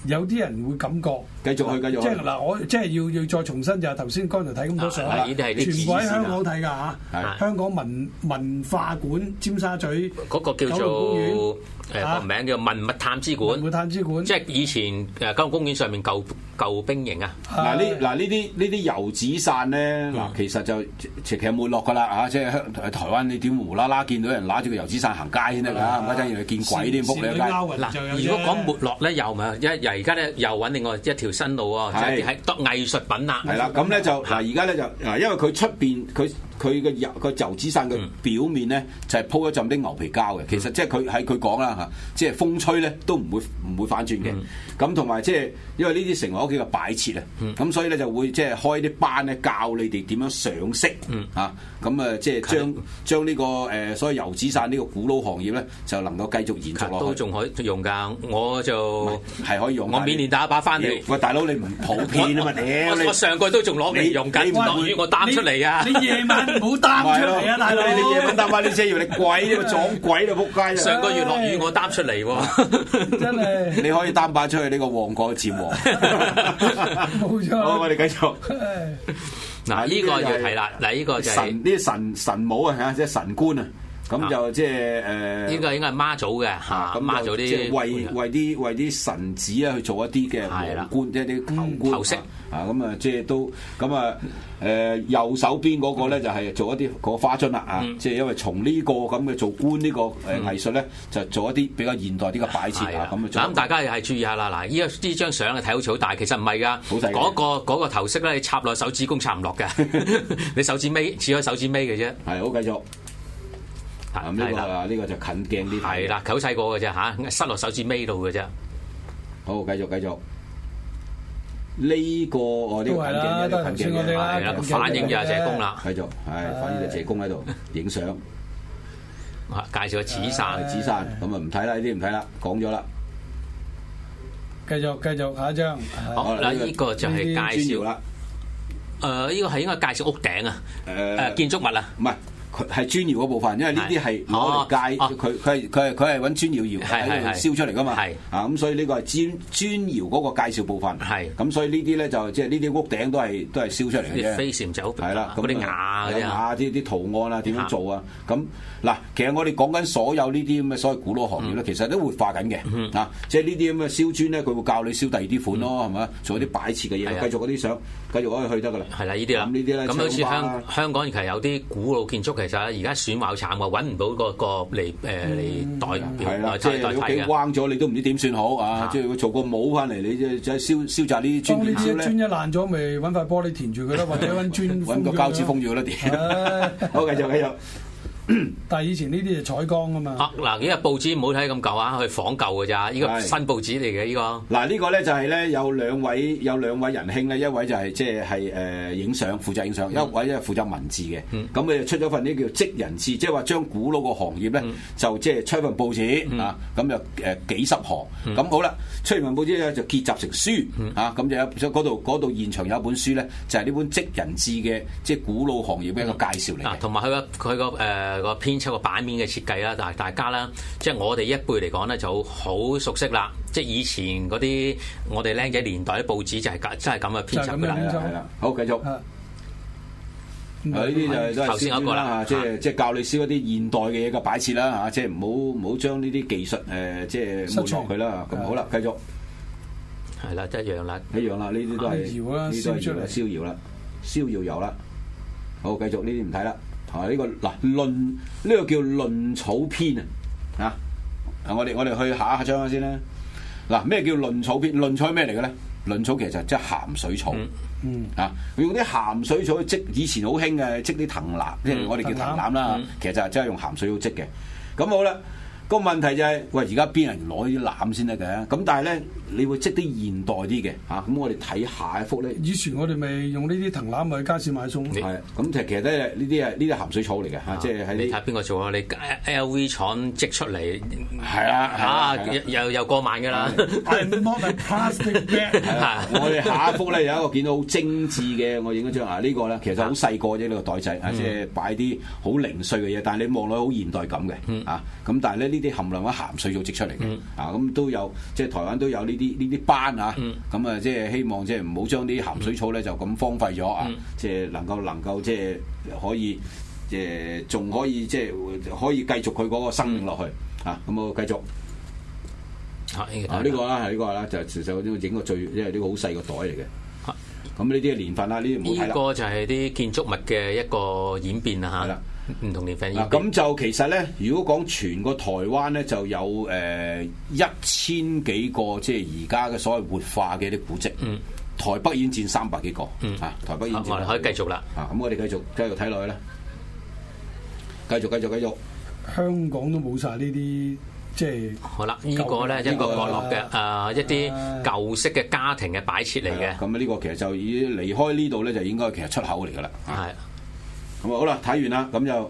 有啲人會感覺繼續去繼續去。 即係嗱，我即係要要再重申就係頭先剛才睇咁多相， 呢啲係啲全部喺香港睇㗎嚇。 香港文文化館尖沙咀嗰個叫做誒個名叫文物探知館。 文物探知館， 即係以前誒九龍公園上面舊舊兵營啊。 嗱呢嗱呢啲呢啲油紙傘咧，嗱其實就其實沒落㗎啦嚇，即係香台灣你點無啦啦見到人揦住個油紙傘行街先得㗎，唔該真係見鬼啲仆你街。 嗱，如果講沒落咧，又咪一而家咧又揾另外一條新路喎，就係當藝術品啦。 係啦，咁咧就嗱而家咧就嗱，因為佢出邊佢佢個油個油紙傘嘅表面咧就係鋪一浸啲牛皮膠嘅，其實即係佢喺佢講啦嚇，即係風吹咧都唔會唔會反轉嘅。咁同埋即係因為呢啲成為屋企嘅擺設啊，咁所以咧就會即係開啲班咧教你哋點樣上色嚇，咁啊即係將將呢個誒所謂油紙傘呢個古老行業咧就能夠繼續延續落去。 都仲可以用㗎，我就係可以用。 我緬甸打一把翻嚟。 喂，大佬你唔普遍啊嘛？ 我上個月都仲攞嚟用緊，落雨我擔出嚟啊！ 你夜晚唔好擔出嚟啊，大佬！ 你夜晚擔翻啲車，以為你鬼啊嘛，撞鬼就仆街。 上個月落雨我擔出嚟喎， 真係。 你可以擔把出去呢個旺角佔旺。 冇錯。 好，我哋繼續。 嗱，呢個要睇啦。嗱，呢個就係神呢啲神神帽啊嚇，即係神官啊。咁就即係誒， 呢個應該係媽祖嘅嚇，咁媽祖啲即係為為啲為啲神子啊去做一啲嘅皇冠，即係啲頭冠頭飾啊，咁啊即係都咁啊誒右手邊嗰個咧就係做一啲個花樽啦啊，即係因為從呢個咁嘅做官呢個誒藝術咧，就做一啲比較現代啲嘅擺設啊，咁啊。 咁大家又係注意下啦，嗱，呢個呢張相啊睇好似好大，其實唔係㗎， 好細。 嗰個嗰個頭飾咧，你插落手指公插唔落嘅，你手指尾似開手指尾嘅啫。 係，好繼續。咁呢個啊，呢個就近鏡啲。 係啦，佢好細個嘅啫嚇，塞落手指尾度嘅啫。 好，繼續繼續。呢個我呢個近鏡嘅近鏡嘅， 係啦，反映就係謝公啦。 繼續，係反映就謝公喺度影相。 介紹個紙傘， 紙傘咁啊唔睇啦，呢啲唔睇啦，講咗啦。 繼續繼續下一張。 好嗱，呢個就係介紹啦。 誒，呢個係應該介紹屋頂啊，誒建築物啊， 唔係。佢係磚窯嗰部分，因為呢啲係攞嚟街，佢佢係佢係佢係揾磚窯窯喺度燒出嚟噶嘛，啊咁所以呢個係磚磚窯嗰個介紹部分，咁所以呢啲咧就即係呢啲屋頂都係都係燒出嚟嘅啫。 飛檐走壁， 係啦， 嗰啲瓦有瓦啲啲圖案啊，點樣做啊？咁嗱，其實我哋講緊所有呢啲咁嘅所謂古老行業咧，其實都活化緊嘅，啊，即係呢啲咁嘅燒磚咧，佢會教你燒第二啲款咯，係咪？做啲擺設嘅嘢，繼續嗰啲相，繼續可以去得噶啦。 係啦，呢啲啦， 咁呢啲咧， 咁好似香香港其實有啲古老建築，其實而家損壞慘喎，揾唔到個個嚟誒嚟代表， 係啦，即係你屋企彎咗，你都唔知點算好啊！即係佢做個帽翻嚟，你即係即係燒燒紮呢啲磚。當呢啲磚一爛咗，咪揾塊玻璃填住佢啦，或者揾磚揾個膠紙封住佢啦，掂。好，繼續繼續。 但係以前呢啲係彩鋼啊嘛。 啊嗱，呢個報紙唔好睇咁舊啊，佢仿舊㗎咋？呢個新報紙嚟嘅呢個。 嗱呢個咧就係咧有兩位有兩位仁兄咧，一位就係即係係誒影相負責影相，一位咧負責文字嘅。咁佢就出咗份呢叫職人誌，即係話將古老個行業咧就即係出一份報紙啊。咁就誒幾十行。咁好啦，出完份報紙咧就結集成書啊。咁就有嗰度嗰度現場有一本書咧，就係呢本職人誌嘅即係古老行業嘅一個介紹嚟嘅。 同埋佢個佢個誒。個編輯個版面嘅設計啦，但係大家啦，即係我哋一輩嚟講咧，就好熟悉啦。即係以前嗰啲我哋僆仔年代啲報紙就係真係咁嘅編輯㗎啦。 係啦，好繼續。啊，呢啲就係都係頭先嗰個啦，即係即係教你燒一啲現代嘅嘢嘅擺設啦嚇，即係唔好唔好將呢啲技術誒即係冇落去啦。咁好啦，繼續。 係啦，一樣啦， 一樣啦，呢啲都係呢啲都係燒燒窯啦，燒窯油啦。好，繼續呢啲唔睇啦。啊！呢、這個嗱論呢、這個叫論草篇啊！啊，我哋我哋去下一張先啦。嗱、啊，咩叫論草篇？論草係咩嚟嘅咧？論草其實即係鹹水草。嗯。啊，用啲鹹水草去織，以前好興嘅織啲藤籃，即係、嗯、我哋叫藤籃啦。嗯、其實就係真係用鹹水草織嘅。咁好啦。個問題就係、是，喂！而家邊人攞啲籃先得嘅？咁但係咧，你會織啲現代啲嘅嚇。咁、啊、我哋睇下一幅咧。以前我哋咪用呢啲藤籃去街市買餸。係。咁其實其實咧，呢啲係呢啲鹹水草嚟嘅嚇，即係喺你睇邊個做啊？你 L V 廠織出嚟係啦嚇，又又過萬㗎啦。I'm not a plastic bag。我哋下一幅咧有一個見到好精緻嘅，我影咗張啊！呢個咧其實好細個啫，呢、呢個袋仔啊，即係擺啲好零碎嘅嘢，但係你望落好現代感嘅啊。咁但係咧。呢啲冚唪唥喺鹹水草織出嚟嘅，啊咁都有，即係台灣都有呢啲呢啲班啊，咁啊、 嗯、 即係希望即係唔好將啲鹹水草咧就咁荒廢咗啊， 嗯、 即係能夠能夠即係可以誒仲可以即係可以繼續佢嗰個生命落去、嗯、啊，咁我繼續。啊！呢個啦，係呢個啦，就其實整個最，因為呢個好細個袋嚟嘅。咁呢啲年份啦，呢啲唔好睇啦。呢個就係啲建築物嘅一個演變啊！嚇，係啦，唔同年份演變。 咁就其實咧，如果講全個台灣咧，就有誒一千幾個，即係而家嘅所謂活化嘅啲古蹟。嗯。台北已經佔三百幾個。嗯。啊，台北已經佔。我哋可以繼續啦。啊，咁我哋繼續繼續睇落去啦。繼續繼續繼續。香港都冇晒呢啲。即係好啦，呢個咧一個角落嘅誒一啲舊式嘅家庭嘅擺設嚟嘅。 咁呢個其實就已經離開呢度咧，就應該其實出口嚟㗎啦。係。咁啊好啦，睇完啦，咁就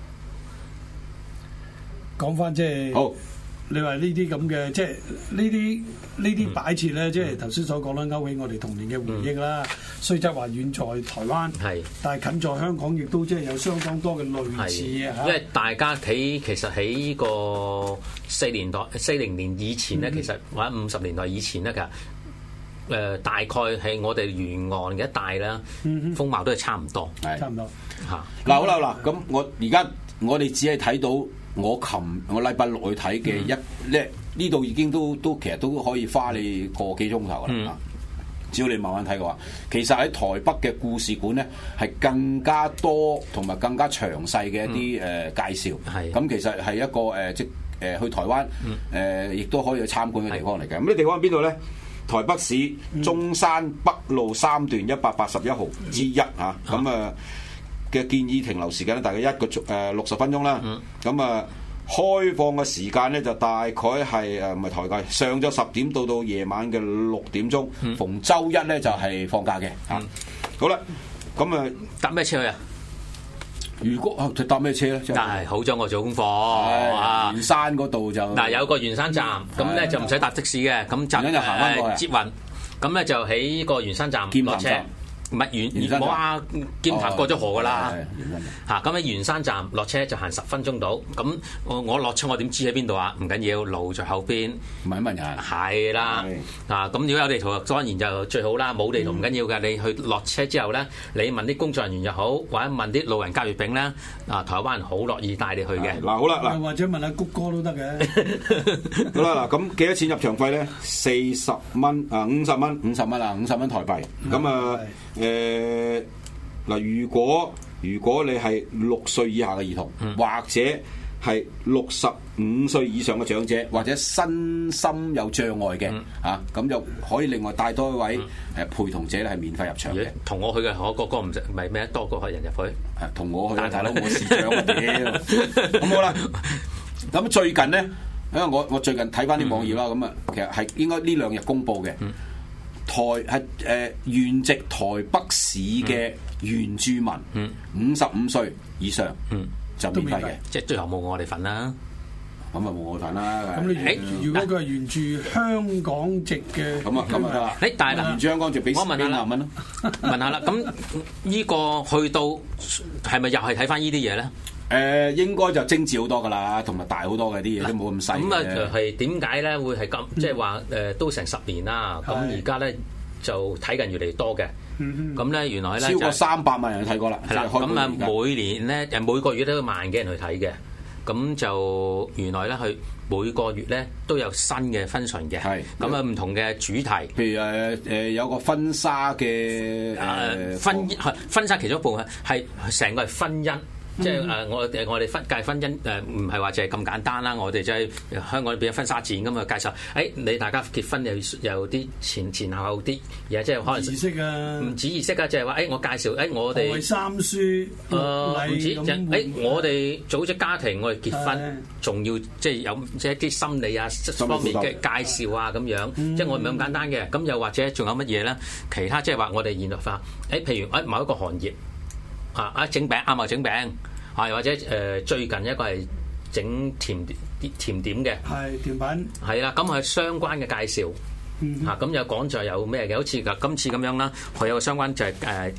講翻即係。好。你話呢啲咁嘅，即係呢啲呢啲擺設咧，即係頭先所講啦，勾起我哋童年嘅回憶啦。雖則話遠在台灣，係，但係近在香港，亦都即係有相當多嘅類似嘅嚇。 因為大家睇其實喺呢個四年代、四零年以前咧，嗯、其實或者五十年代以前咧，其實誒、呃、大概係我哋沿岸嘅一帶啦，嗯、風貌都係差唔多， 係差唔多嚇。嗱好啦嗱，咁我而家我哋只係睇到。我琴我禮拜六去睇嘅一咧呢度已經都都其實都可以花你個幾鐘頭啦，嗯、只要你慢慢睇嘅話，其實喺台北嘅故事館咧係更加多同埋更加詳細嘅一啲誒、嗯呃、介紹，係咁其實係一個誒、呃、即誒、呃、去台灣誒亦都可以去參觀嘅地方嚟嘅。咁呢地方喺邊度咧？台北市中山北路三段一百八十一號之一嚇，咁啊。嘅建議停留時間咧，大概一個鐘誒六十分鐘啦。咁啊、嗯，開放嘅時間咧就大概係誒唔係台計，上晝十點到到夜晚嘅六點鐘。嗯、逢週一咧就係放假嘅嚇。嗯、好啦，咁啊搭咩車去啊？ 如果啊，搭咩車咧？ 但係好咗我做功課啊！ 圓山嗰度就嗱有個圓山站，咁咧、嗯、就唔使搭的士嘅，咁站就行翻過去捷運，咁咧就喺個圓山站落車。唔係圓圓冇啊，劍潭過咗河噶啦嚇，咁喺圓山站落車就行十分鐘到。咁我我落車我點知喺邊度啊？唔緊要，路在後邊。 問一問人。係啦，啊咁如果有地圖當然就最好啦。冇地圖唔緊要嘅，你去落車之後咧，你問啲工作人員又好，或者問啲路人甲乙丙咧，啊台灣人好樂意帶你去嘅。 嗱好啦，嗱或者問下谷歌都得嘅。 好啦，嗱咁幾多錢入場費咧？四十蚊啊，五十蚊，五十蚊啊，五十蚊台幣。咁啊。誒嗱、呃，如果如果你係六歲以下嘅兒童，嗯、或者係六十五歲以上嘅長者，或者身心有障礙嘅，嗯、啊，咁就可以另外帶多一位誒、嗯、陪同者咧，係免費入場嘅。 同我去嘅，我個個唔唔係咩多個人入去。 係同我去啊，大佬我視長嘅屌。咁好啦，咁最近咧，因為我我最近睇翻啲網頁啦，咁啊、嗯，其實係應該呢兩日公佈嘅。嗯台係誒原籍台北市嘅原住民，五十五歲以上、嗯、就免費嘅， 即係最後冇我哋份啦。 咁啊冇我份啦。 咁你誒如果佢係原住香港籍嘅， 咁啊咁啊得啦。 誒但係原住香港籍俾我問下啦， 蚊咯。 問下啦，咁呢個去到係咪又係睇翻呢啲嘢咧？ 誒、呃、應該就精緻好多噶啦，同埋大好多嘅啲嘢都冇咁細。 咁啊係點解咧會係咁？即係話誒都成十年啦。咁而家咧就睇緊越嚟越多嘅。咁咧原來咧超過三百萬人去睇過啦。 係啦。咁啊每年咧誒每個月都有萬幾人去睇嘅。咁就原來咧佢每個月咧都有新嘅 function 嘅。係。咁啊唔同嘅主題。 譬如誒誒、呃、有個婚紗嘅誒婚係婚紗其中一部分係成個係婚姻。即係誒，我誒我哋婚介婚姻誒，唔係話淨係咁簡單啦。我哋即係香港變咗婚紗展咁啊，介紹誒你大家結婚又有啲前前後後啲嘢，即係可能儀式啊，唔止儀式啊，即係話誒我介紹誒我哋愛三書誒唔止誒我哋組織家庭，我哋結婚仲要即係有即係一啲心理啊方面嘅介紹啊咁樣，即係我唔係咁簡單嘅。咁又或者仲有乜嘢咧？其他即係話我哋現代化誒，譬如誒某一個行業。啊！啊整餅啱啊，整餅啊，又或者誒、呃、最近一個係整甜啲甜點嘅， 係甜品， 係啦，咁係相關嘅介紹嚇，咁有講就有咩嘅，好似今次咁樣啦，佢有個相關就係誒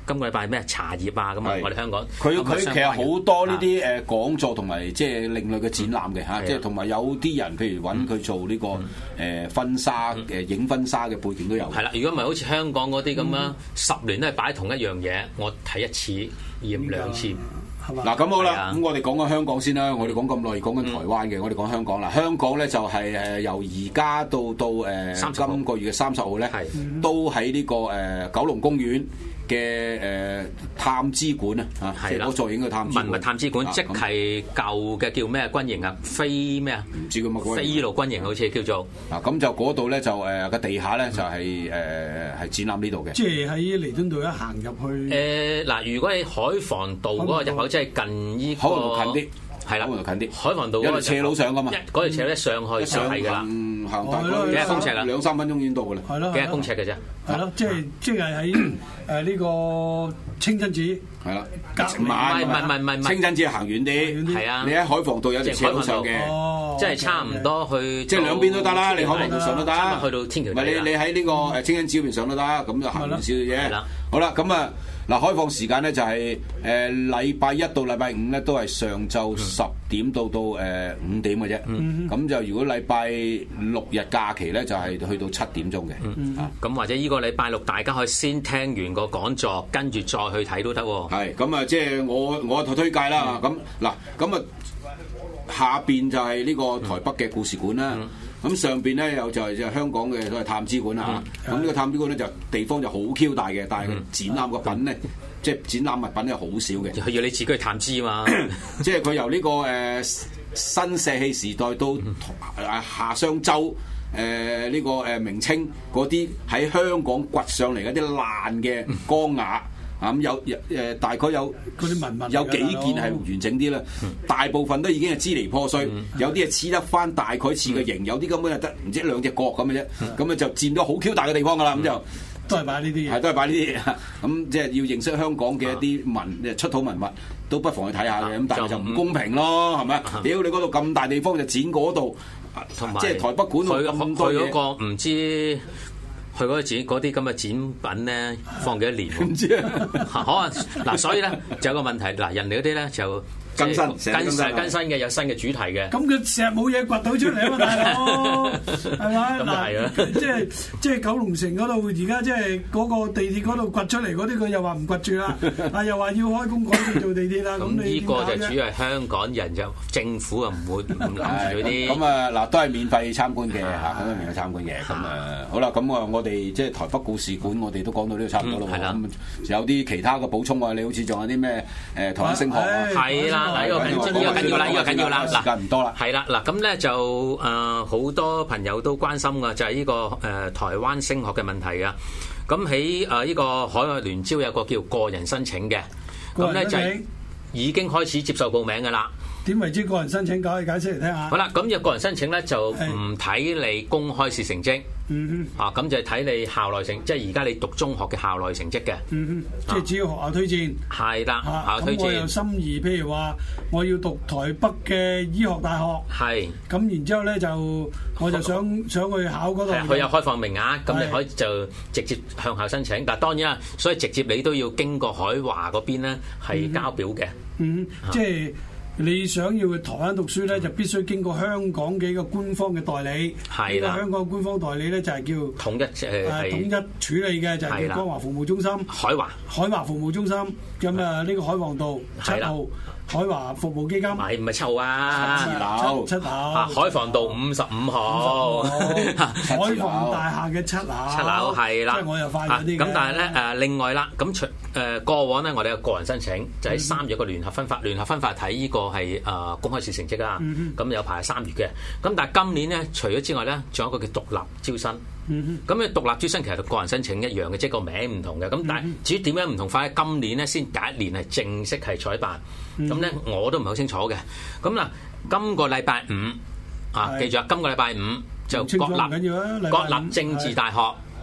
今個禮拜咩茶葉啊咁啊，我哋香港佢佢其實好多呢啲誒講座同埋即係另類嘅展覽嘅嚇，即係同埋有啲人譬如揾佢做呢個誒婚紗嘅影婚紗嘅背景都有。 係啦，如果唔係好似香港嗰啲咁啦，十年都係擺同一樣嘢，我睇一次驗兩次。 嗱咁好啦，咁我哋講緊香港先啦。我哋講咁耐，講緊台灣嘅，我哋講香港啦。香港咧就係誒由而家到到誒今個月嘅三十號咧，都喺呢個誒九龍公園嘅誒探知館啊，嚇，即係嗰座影嘅探知館。 文物探知館，即係舊嘅叫咩軍營啊？飛咩啊？ 唔知叫乜鬼？ 飛路軍營好似叫做。 嗱咁就嗰度咧就誒個地下咧就係誒係展覽呢度嘅。 即係喺彌敦道一行入去。 誒嗱，如果喺海防道嗰個入口，即係近依個。 好近啲。係啦，近啲。 海防道嗰個斜路上噶嘛， 嗰條斜路一上去就係㗎啦。 行大概幾多公尺啊？ 兩三分鐘已經到㗎啦。 係咯， 幾多公尺嘅啫？ 係咯，即係即係喺誒呢個清真寺。 係啦， 唔係唔係唔係唔係， 清真寺行遠啲。 係啊， 你喺海防道有條斜路上嘅， 即係差唔多去。 即係兩邊都得啦，你海防道上都得。 去到天橋。 唔係你你喺呢個誒清真寺嗰邊上都得，咁就行遠少少啫。好啦，咁啊。嗱，開放時間咧就係誒禮拜一到禮拜五咧都係上晝十點到到誒五點嘅啫。咁、嗯、就如果禮拜六日假期咧就係去到七點鐘嘅。 嗯、啊，咁或者呢個禮拜六大家可以先聽完個講座，跟住再去睇都得。 係，咁啊即係我我推介啦。咁嗱、嗯，咁啊下邊就係呢個台北嘅故事館啦。嗯咁上邊咧又就係就香港嘅都係探知館啦嚇，咁呢、嗯、個探知館咧就地方就好 Q 大嘅，但係展覽個品咧，嗯、即係展覽物品咧好少嘅。 係要你自己去探知嘛， 即係佢由呢、這個誒、呃、新石器時代到誒夏商周誒呢、呃這個誒明清嗰啲喺香港掘上嚟嗰啲爛嘅缸瓦。咁有誒大概有啲文物有幾件係完整啲啦，嗯、大部分都已經係支離破碎，嗯、有啲係黐得翻大概似個形，嗯、有啲根本係得唔知兩隻角咁嘅啫，咁啊、嗯、就佔咗好 Q 大嘅地方噶啦，咁、嗯、就都係擺呢啲嘢， 係都係擺呢啲嘢，咁即係要認識香港嘅一啲文、啊、出土文物，都不妨去睇下嘅，咁、啊、但係就唔公平咯，係咪啊？屌你嗰度咁大地方就剪嗰度，同埋即係台北館咁多嘢， 佢嗰個唔知。去嗰個展嗰啲咁嘅展品咧，放幾多年？唔知啊，可能嗱，所以咧就有個問題嗱，人哋嗰啲咧就更新、 更新、更新嘅有新嘅主題嘅。 咁佢成日冇嘢掘到出嚟啊嘛，大佬，係咪？ 咁係啊， 即係即係九龍城嗰度，而家即係嗰個地鐵嗰度掘出嚟嗰啲，佢又話唔掘住啦，啊又話要開工改建做地鐵啦。咁呢個就主要係香港人就政府啊唔會唔諗住嗰啲。 咁啊嗱，都係免費參觀嘅嚇，咁啊免費參觀嘅。咁啊好啦，咁啊我哋即係台北故事館，我哋都講到呢度差唔多咯。係啦，咁有啲其他嘅補充啊，你好似仲有啲咩誒台灣升學啊？係啦。 嗱，呢個緊呢個緊要啦，呢個緊要啦。嗱， 時間唔多啦。 係啦，嗱咁咧就誒好多朋友都關心嘅就係呢個誒台灣升學嘅問題啊。咁喺誒呢個海外聯招有個叫個人申請嘅，咁咧就已經開始接受報名嘅啦。 點為之個人申請？可以解釋嚟聽下。 好啦，咁有個人申請咧就唔睇你公開試成績，嗯哼，啊咁就係睇你校內成，即係而家你讀中學嘅校內成績嘅，嗯哼，即係只要學校推薦。係啦，學校推薦。咁我有心儀，譬如話我要讀台北嘅醫學大學，係。咁然之後咧就我就想想去考嗰度。 佢有開放名額，咁你可以就直接向校申請。但係當然啦，所以直接你都要經過海華嗰邊咧係交表嘅。 嗯，即係。你想要去台灣讀書咧，就必須經過香港嘅一個官方嘅代理。係啦，香港官方代理咧就係叫統一誒， 統一處理嘅就係叫光華服務中心。 海華海華服務中心，咁啊呢個海防道七號海華服務基金。 係唔係七號啊？ 七樓七樓。啊， 海防道五十五號。 海防大廈嘅七樓。 七樓係啦。 即係我又快咗啲嘅。 咁但係咧誒，另外啦，咁除誒過往咧，我哋有個人申請就喺三月個聯合分發，聯合分發睇呢個。係誒公開試成績啦，咁、嗯、哼有排係三月嘅。咁但係今年咧，除咗之外咧，仲有一個叫獨立招生。咁嘅、嗯、哼獨立招生其實同個人申請一樣嘅，即係個名唔同嘅。咁但係至於點樣唔同法咧？今年咧先第一年係正式係採辦。咁咧、嗯、哼我都唔係好清楚嘅。咁嗱，今個禮拜五啊，記住啊，今個禮拜五就國立國立政治大學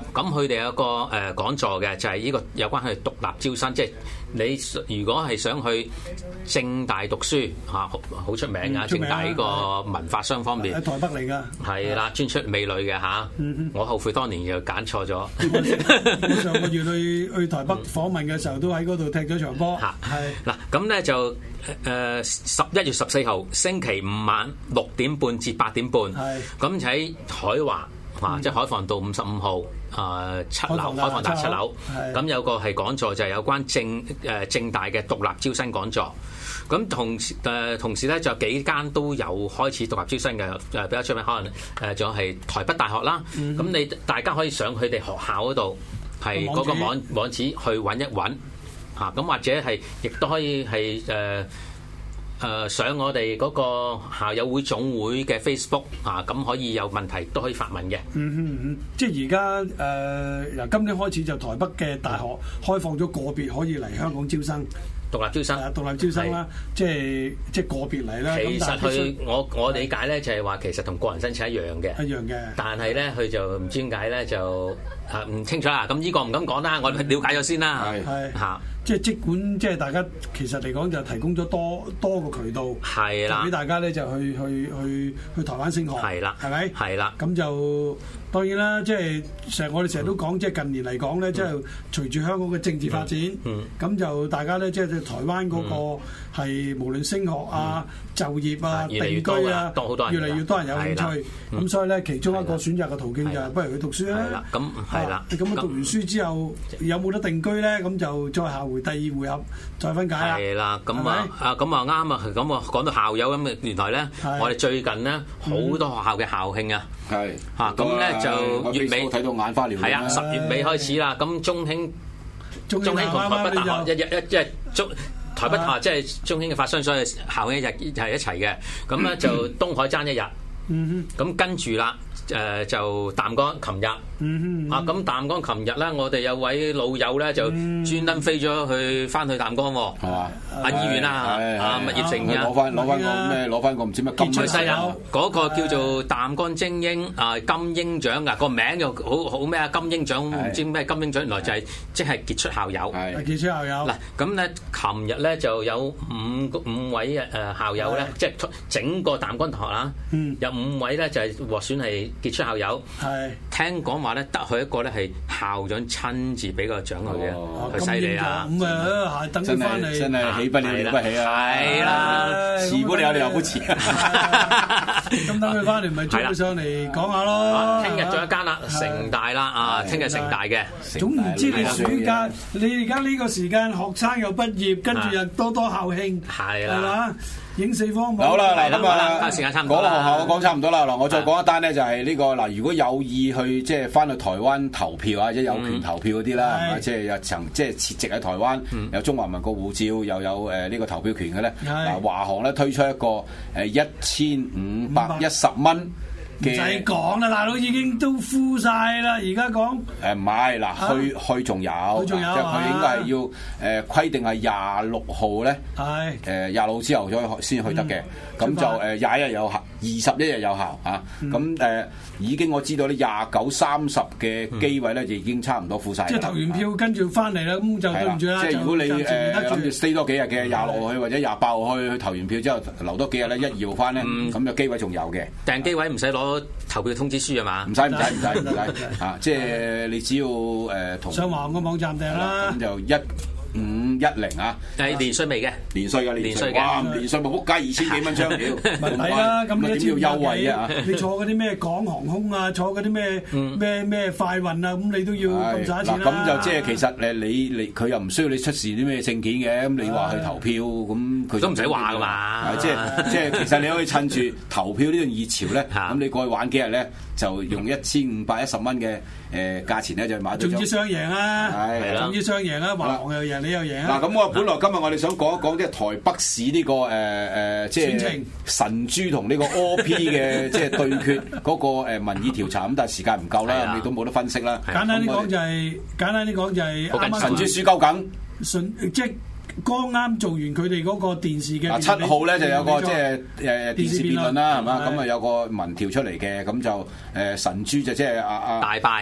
咁佢哋有個誒講座嘅，就係呢個有關係獨立招生，即係你如果係想去政大讀書嚇，好好出名啊！政大呢個文化商方面， 喺台北嚟㗎， 係啦，專出美女嘅嚇。我後悔當年又揀錯咗。 我上個月去去台北訪問嘅時候，都喺嗰度踢咗場波。係嗱，咁咧就誒十一月十四號星期五晚六點半至八點半，咁喺海華。啊！即係海防道五十五號啊七樓，海防大七樓。咁有個係講座，就係有關政誒政大嘅獨立招生講座。咁同時誒同時咧，就幾間都有開始獨立招生嘅誒比較出名，可能誒仲有係台北大學啦。咁你大家可以上佢哋學校嗰度係嗰個網網址去揾一揾嚇。咁或者係亦都可以係誒。誒、呃、上我哋嗰個校友會總會嘅 Facebook 啊，咁可以有問題都可以發問嘅。 嗯嗯嗯，即係而家誒由今年開始就台北嘅大學開放咗個別可以嚟香港招生。獨立招生，獨立招生啦，即係即係個別嚟啦。 其實佢我我理解咧就係話，其實同個人申請一樣嘅， 一樣嘅。但係咧，佢就唔知點解咧就啊唔清楚啦。咁呢個唔敢講啦，我了解咗先啦。係嚇， 即係即管即係大家其實嚟講就提供咗多多個渠道， 係啦， 俾大家咧就去去去去台灣升學， 係啦， 係咪？ 係啦， 咁就當然啦，即係成日我哋成日都講，即係近年嚟講咧，即係隨住香港嘅政治發展，咁就大家咧即係台灣嗰個係無論升學啊、就業啊、定居啊，越嚟越多人有興趣。咁所以咧，其中一個選擇嘅途徑就係不如去讀書啦。 咁係啦， 咁啊讀完書之後有冇得定居咧？咁就再下回第二回合再分解啦。 係啦，咁啊啊咁啊啱啊！咁啊講到校友咁，原來咧我哋最近咧好多學校嘅校慶啊， 係嚇咁咧就月尾睇到眼花繚亂。 係啊，十月尾開始啦。咁中興中興同台北大學一日一即係中。台北大學即係中興嘅發商所嘅校慶一日係一齊嘅，咁咧就東海爭一日，咁跟住啦，誒就淡江，琴日啊咁淡江琴日咧，我哋有位老友咧就專登飛咗去翻去淡江喎，係嘛？阿議員啊，阿麥業成啊， 攞翻攞翻個咩？攞翻個唔知咩金傑出啊！嗰個叫做淡江精英啊金鷹獎㗎，個名又好好咩啊？金鷹獎唔知咩金鷹獎，原來就係即係傑出校友。 係傑出校友。嗱咁咧，琴日咧就有五五位誒校友咧，即係整個淡江大學啦，有五位咧就係獲選係傑出校友。係聽講話咧，得佢一個咧係校長親自俾個獎佢嘅，佢犀利啊！ 咁啊，等佢翻嚟， 真係起不了了不起啊！ 係啦， 遲不了了不遲。 咁等佢翻嚟，咪追佢上嚟講下咯。 聽日仲有一間啦，城大啦啊！聽日城大嘅。 總唔知你暑假，你而家呢個時間學生又畢業，跟住又多多校慶，係嘛？影四方冇。 好啦，嗱咁啊， 時間差唔多。 講學校我講差唔多啦。嗱，我再講一單咧，就係呢個嗱，如果有意去即係翻去台灣投票或者有權投票嗰啲啦，係咪？即係有層即係設籍喺台灣，有中華民國護照，又有誒呢個投票權嘅咧。嗱，華航咧推出一個誒一千五百一十蚊。 唔使講啦，大佬已經都敷晒啦，而家講誒唔係嗱，去去仲有， 即係佢應該係要誒規定係廿六號咧，係誒廿六號之後再先去得嘅，咁就誒廿一日有效，二十一日有效啊，咁誒已經我知道咧廿九三十嘅機位咧就已經差唔多敷晒。即係投完票跟住翻嚟啦，咁就對唔住啦。即係如果你誒諗住 stay 多幾日嘅廿六號去或者廿八號去，去投完票之後留多幾日咧，一二號翻咧，咁就機位仲有嘅。訂機位唔使攞投票通知書係嘛？唔使唔使唔使唔使啊！即係你只要誒同上華航個網站訂啦，咁就一五一零啊！係年稅未嘅，年稅嘅年稅嘅，哇！年稅咪仆街二千幾蚊張票，咪係啦！咁你點要優惠啊？你坐嗰啲咩港航空啊，坐嗰啲咩咩咩快運啊，咁你都要咁曬錢啦。嗱咁就即係其實誒你你佢又唔需要你出示啲咩證件嘅，咁你話去投票咁佢都唔使話噶嘛。即係即係其實你可以趁住投票呢個熱潮咧，咁你過去玩幾日咧，就用一千五百一十蚊嘅誒價錢咧就買到。總之雙贏啦，係啦，總之雙贏啦，華航又贏。你又贏啊！嗱，咁我本來今日我哋想講一講即係台北市呢、這個誒誒、呃，即係神豬同呢個 O P 嘅即係對決嗰個誒民意調查，咁但係時間唔夠啦，你都冇得分析啦。簡單啲講就係、是，簡單啲講就係、是，神豬輸鳩梗，順即係剛啱做完佢哋嗰個電視嘅。嗱，七號咧就有個即係誒電視辯論啦，係嘛？咁啊有個民調出嚟嘅，咁就誒神豬就即係阿阿大敗。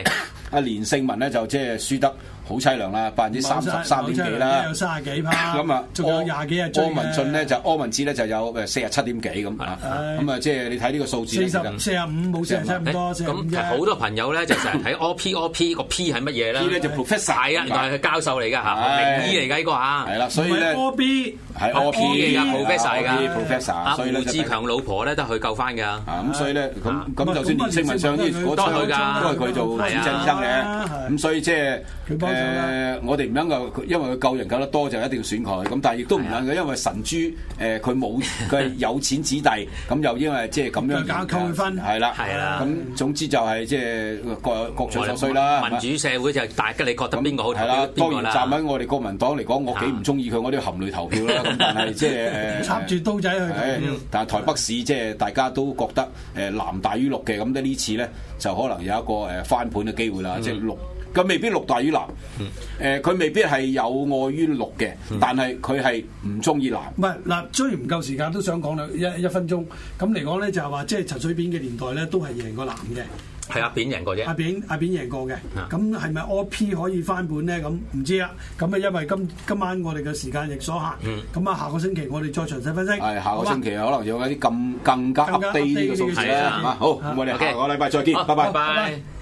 阿連勝文咧就即係輸得好凄涼啦，百分之三十三點幾啦， 有三十幾趴。 咁啊， 仲有廿幾日追嘅。 柯文進咧就柯文哲咧就有誒四十七點幾咁啊，咁啊即係你睇呢個數字四十四十五冇四十七咁多， 咁其實好多朋友咧就成日睇 O P O P 個 P 係乜嘢咧？ P 咧就 professor 係啊，原來係教授嚟㗎嚇，名醫嚟㗎呢個嚇。 係啦，所以咧 O B 係 O P 嚟㗎 professor 㗎 professor，所以胡志強老婆咧都去救翻㗎。 啊咁所以咧咁咁就算連勝文上啲嗰都係佢㗎， 都係佢做主診醫生嘅。咁所以即係誒我哋唔能夠，因為佢救人救得多就一定要選佢。咁但係亦都唔能夠，因為神豬誒佢冇佢係有錢子弟，咁又因為即係咁樣搞扣佢分， 係啦， 係啦。 咁總之就係即係各各取所需啦。 民主社會就係大家你覺得邊個好投票邊個啦。 當然站喺我哋國民黨嚟講，我幾唔中意佢，我都要含淚投票啦。咁但係即係誒插住刀仔去投票。 但係台北市即係大家都覺得誒藍大於綠嘅，咁咧呢次咧就可能有一個誒翻盤嘅機會啦，即係綠。咁未必綠大於藍，誒佢未必係有愛於綠嘅，但係佢係唔中意藍。 唔係嗱，雖然唔夠時間，都想講兩一一分鐘。咁嚟講咧，就係話即係陳水扁嘅年代咧，都係贏過藍嘅。 係阿扁贏過啫。阿扁阿扁贏過嘅。咁係咪 O P 可以翻盤咧？咁唔知啊。咁啊，因為今今晚我哋嘅時間亦所限。咁啊，下個星期我哋再詳細分析。係下個星期可能有一啲咁更加 update 呢個數字啦。好，咁我哋下個禮拜再見，拜拜。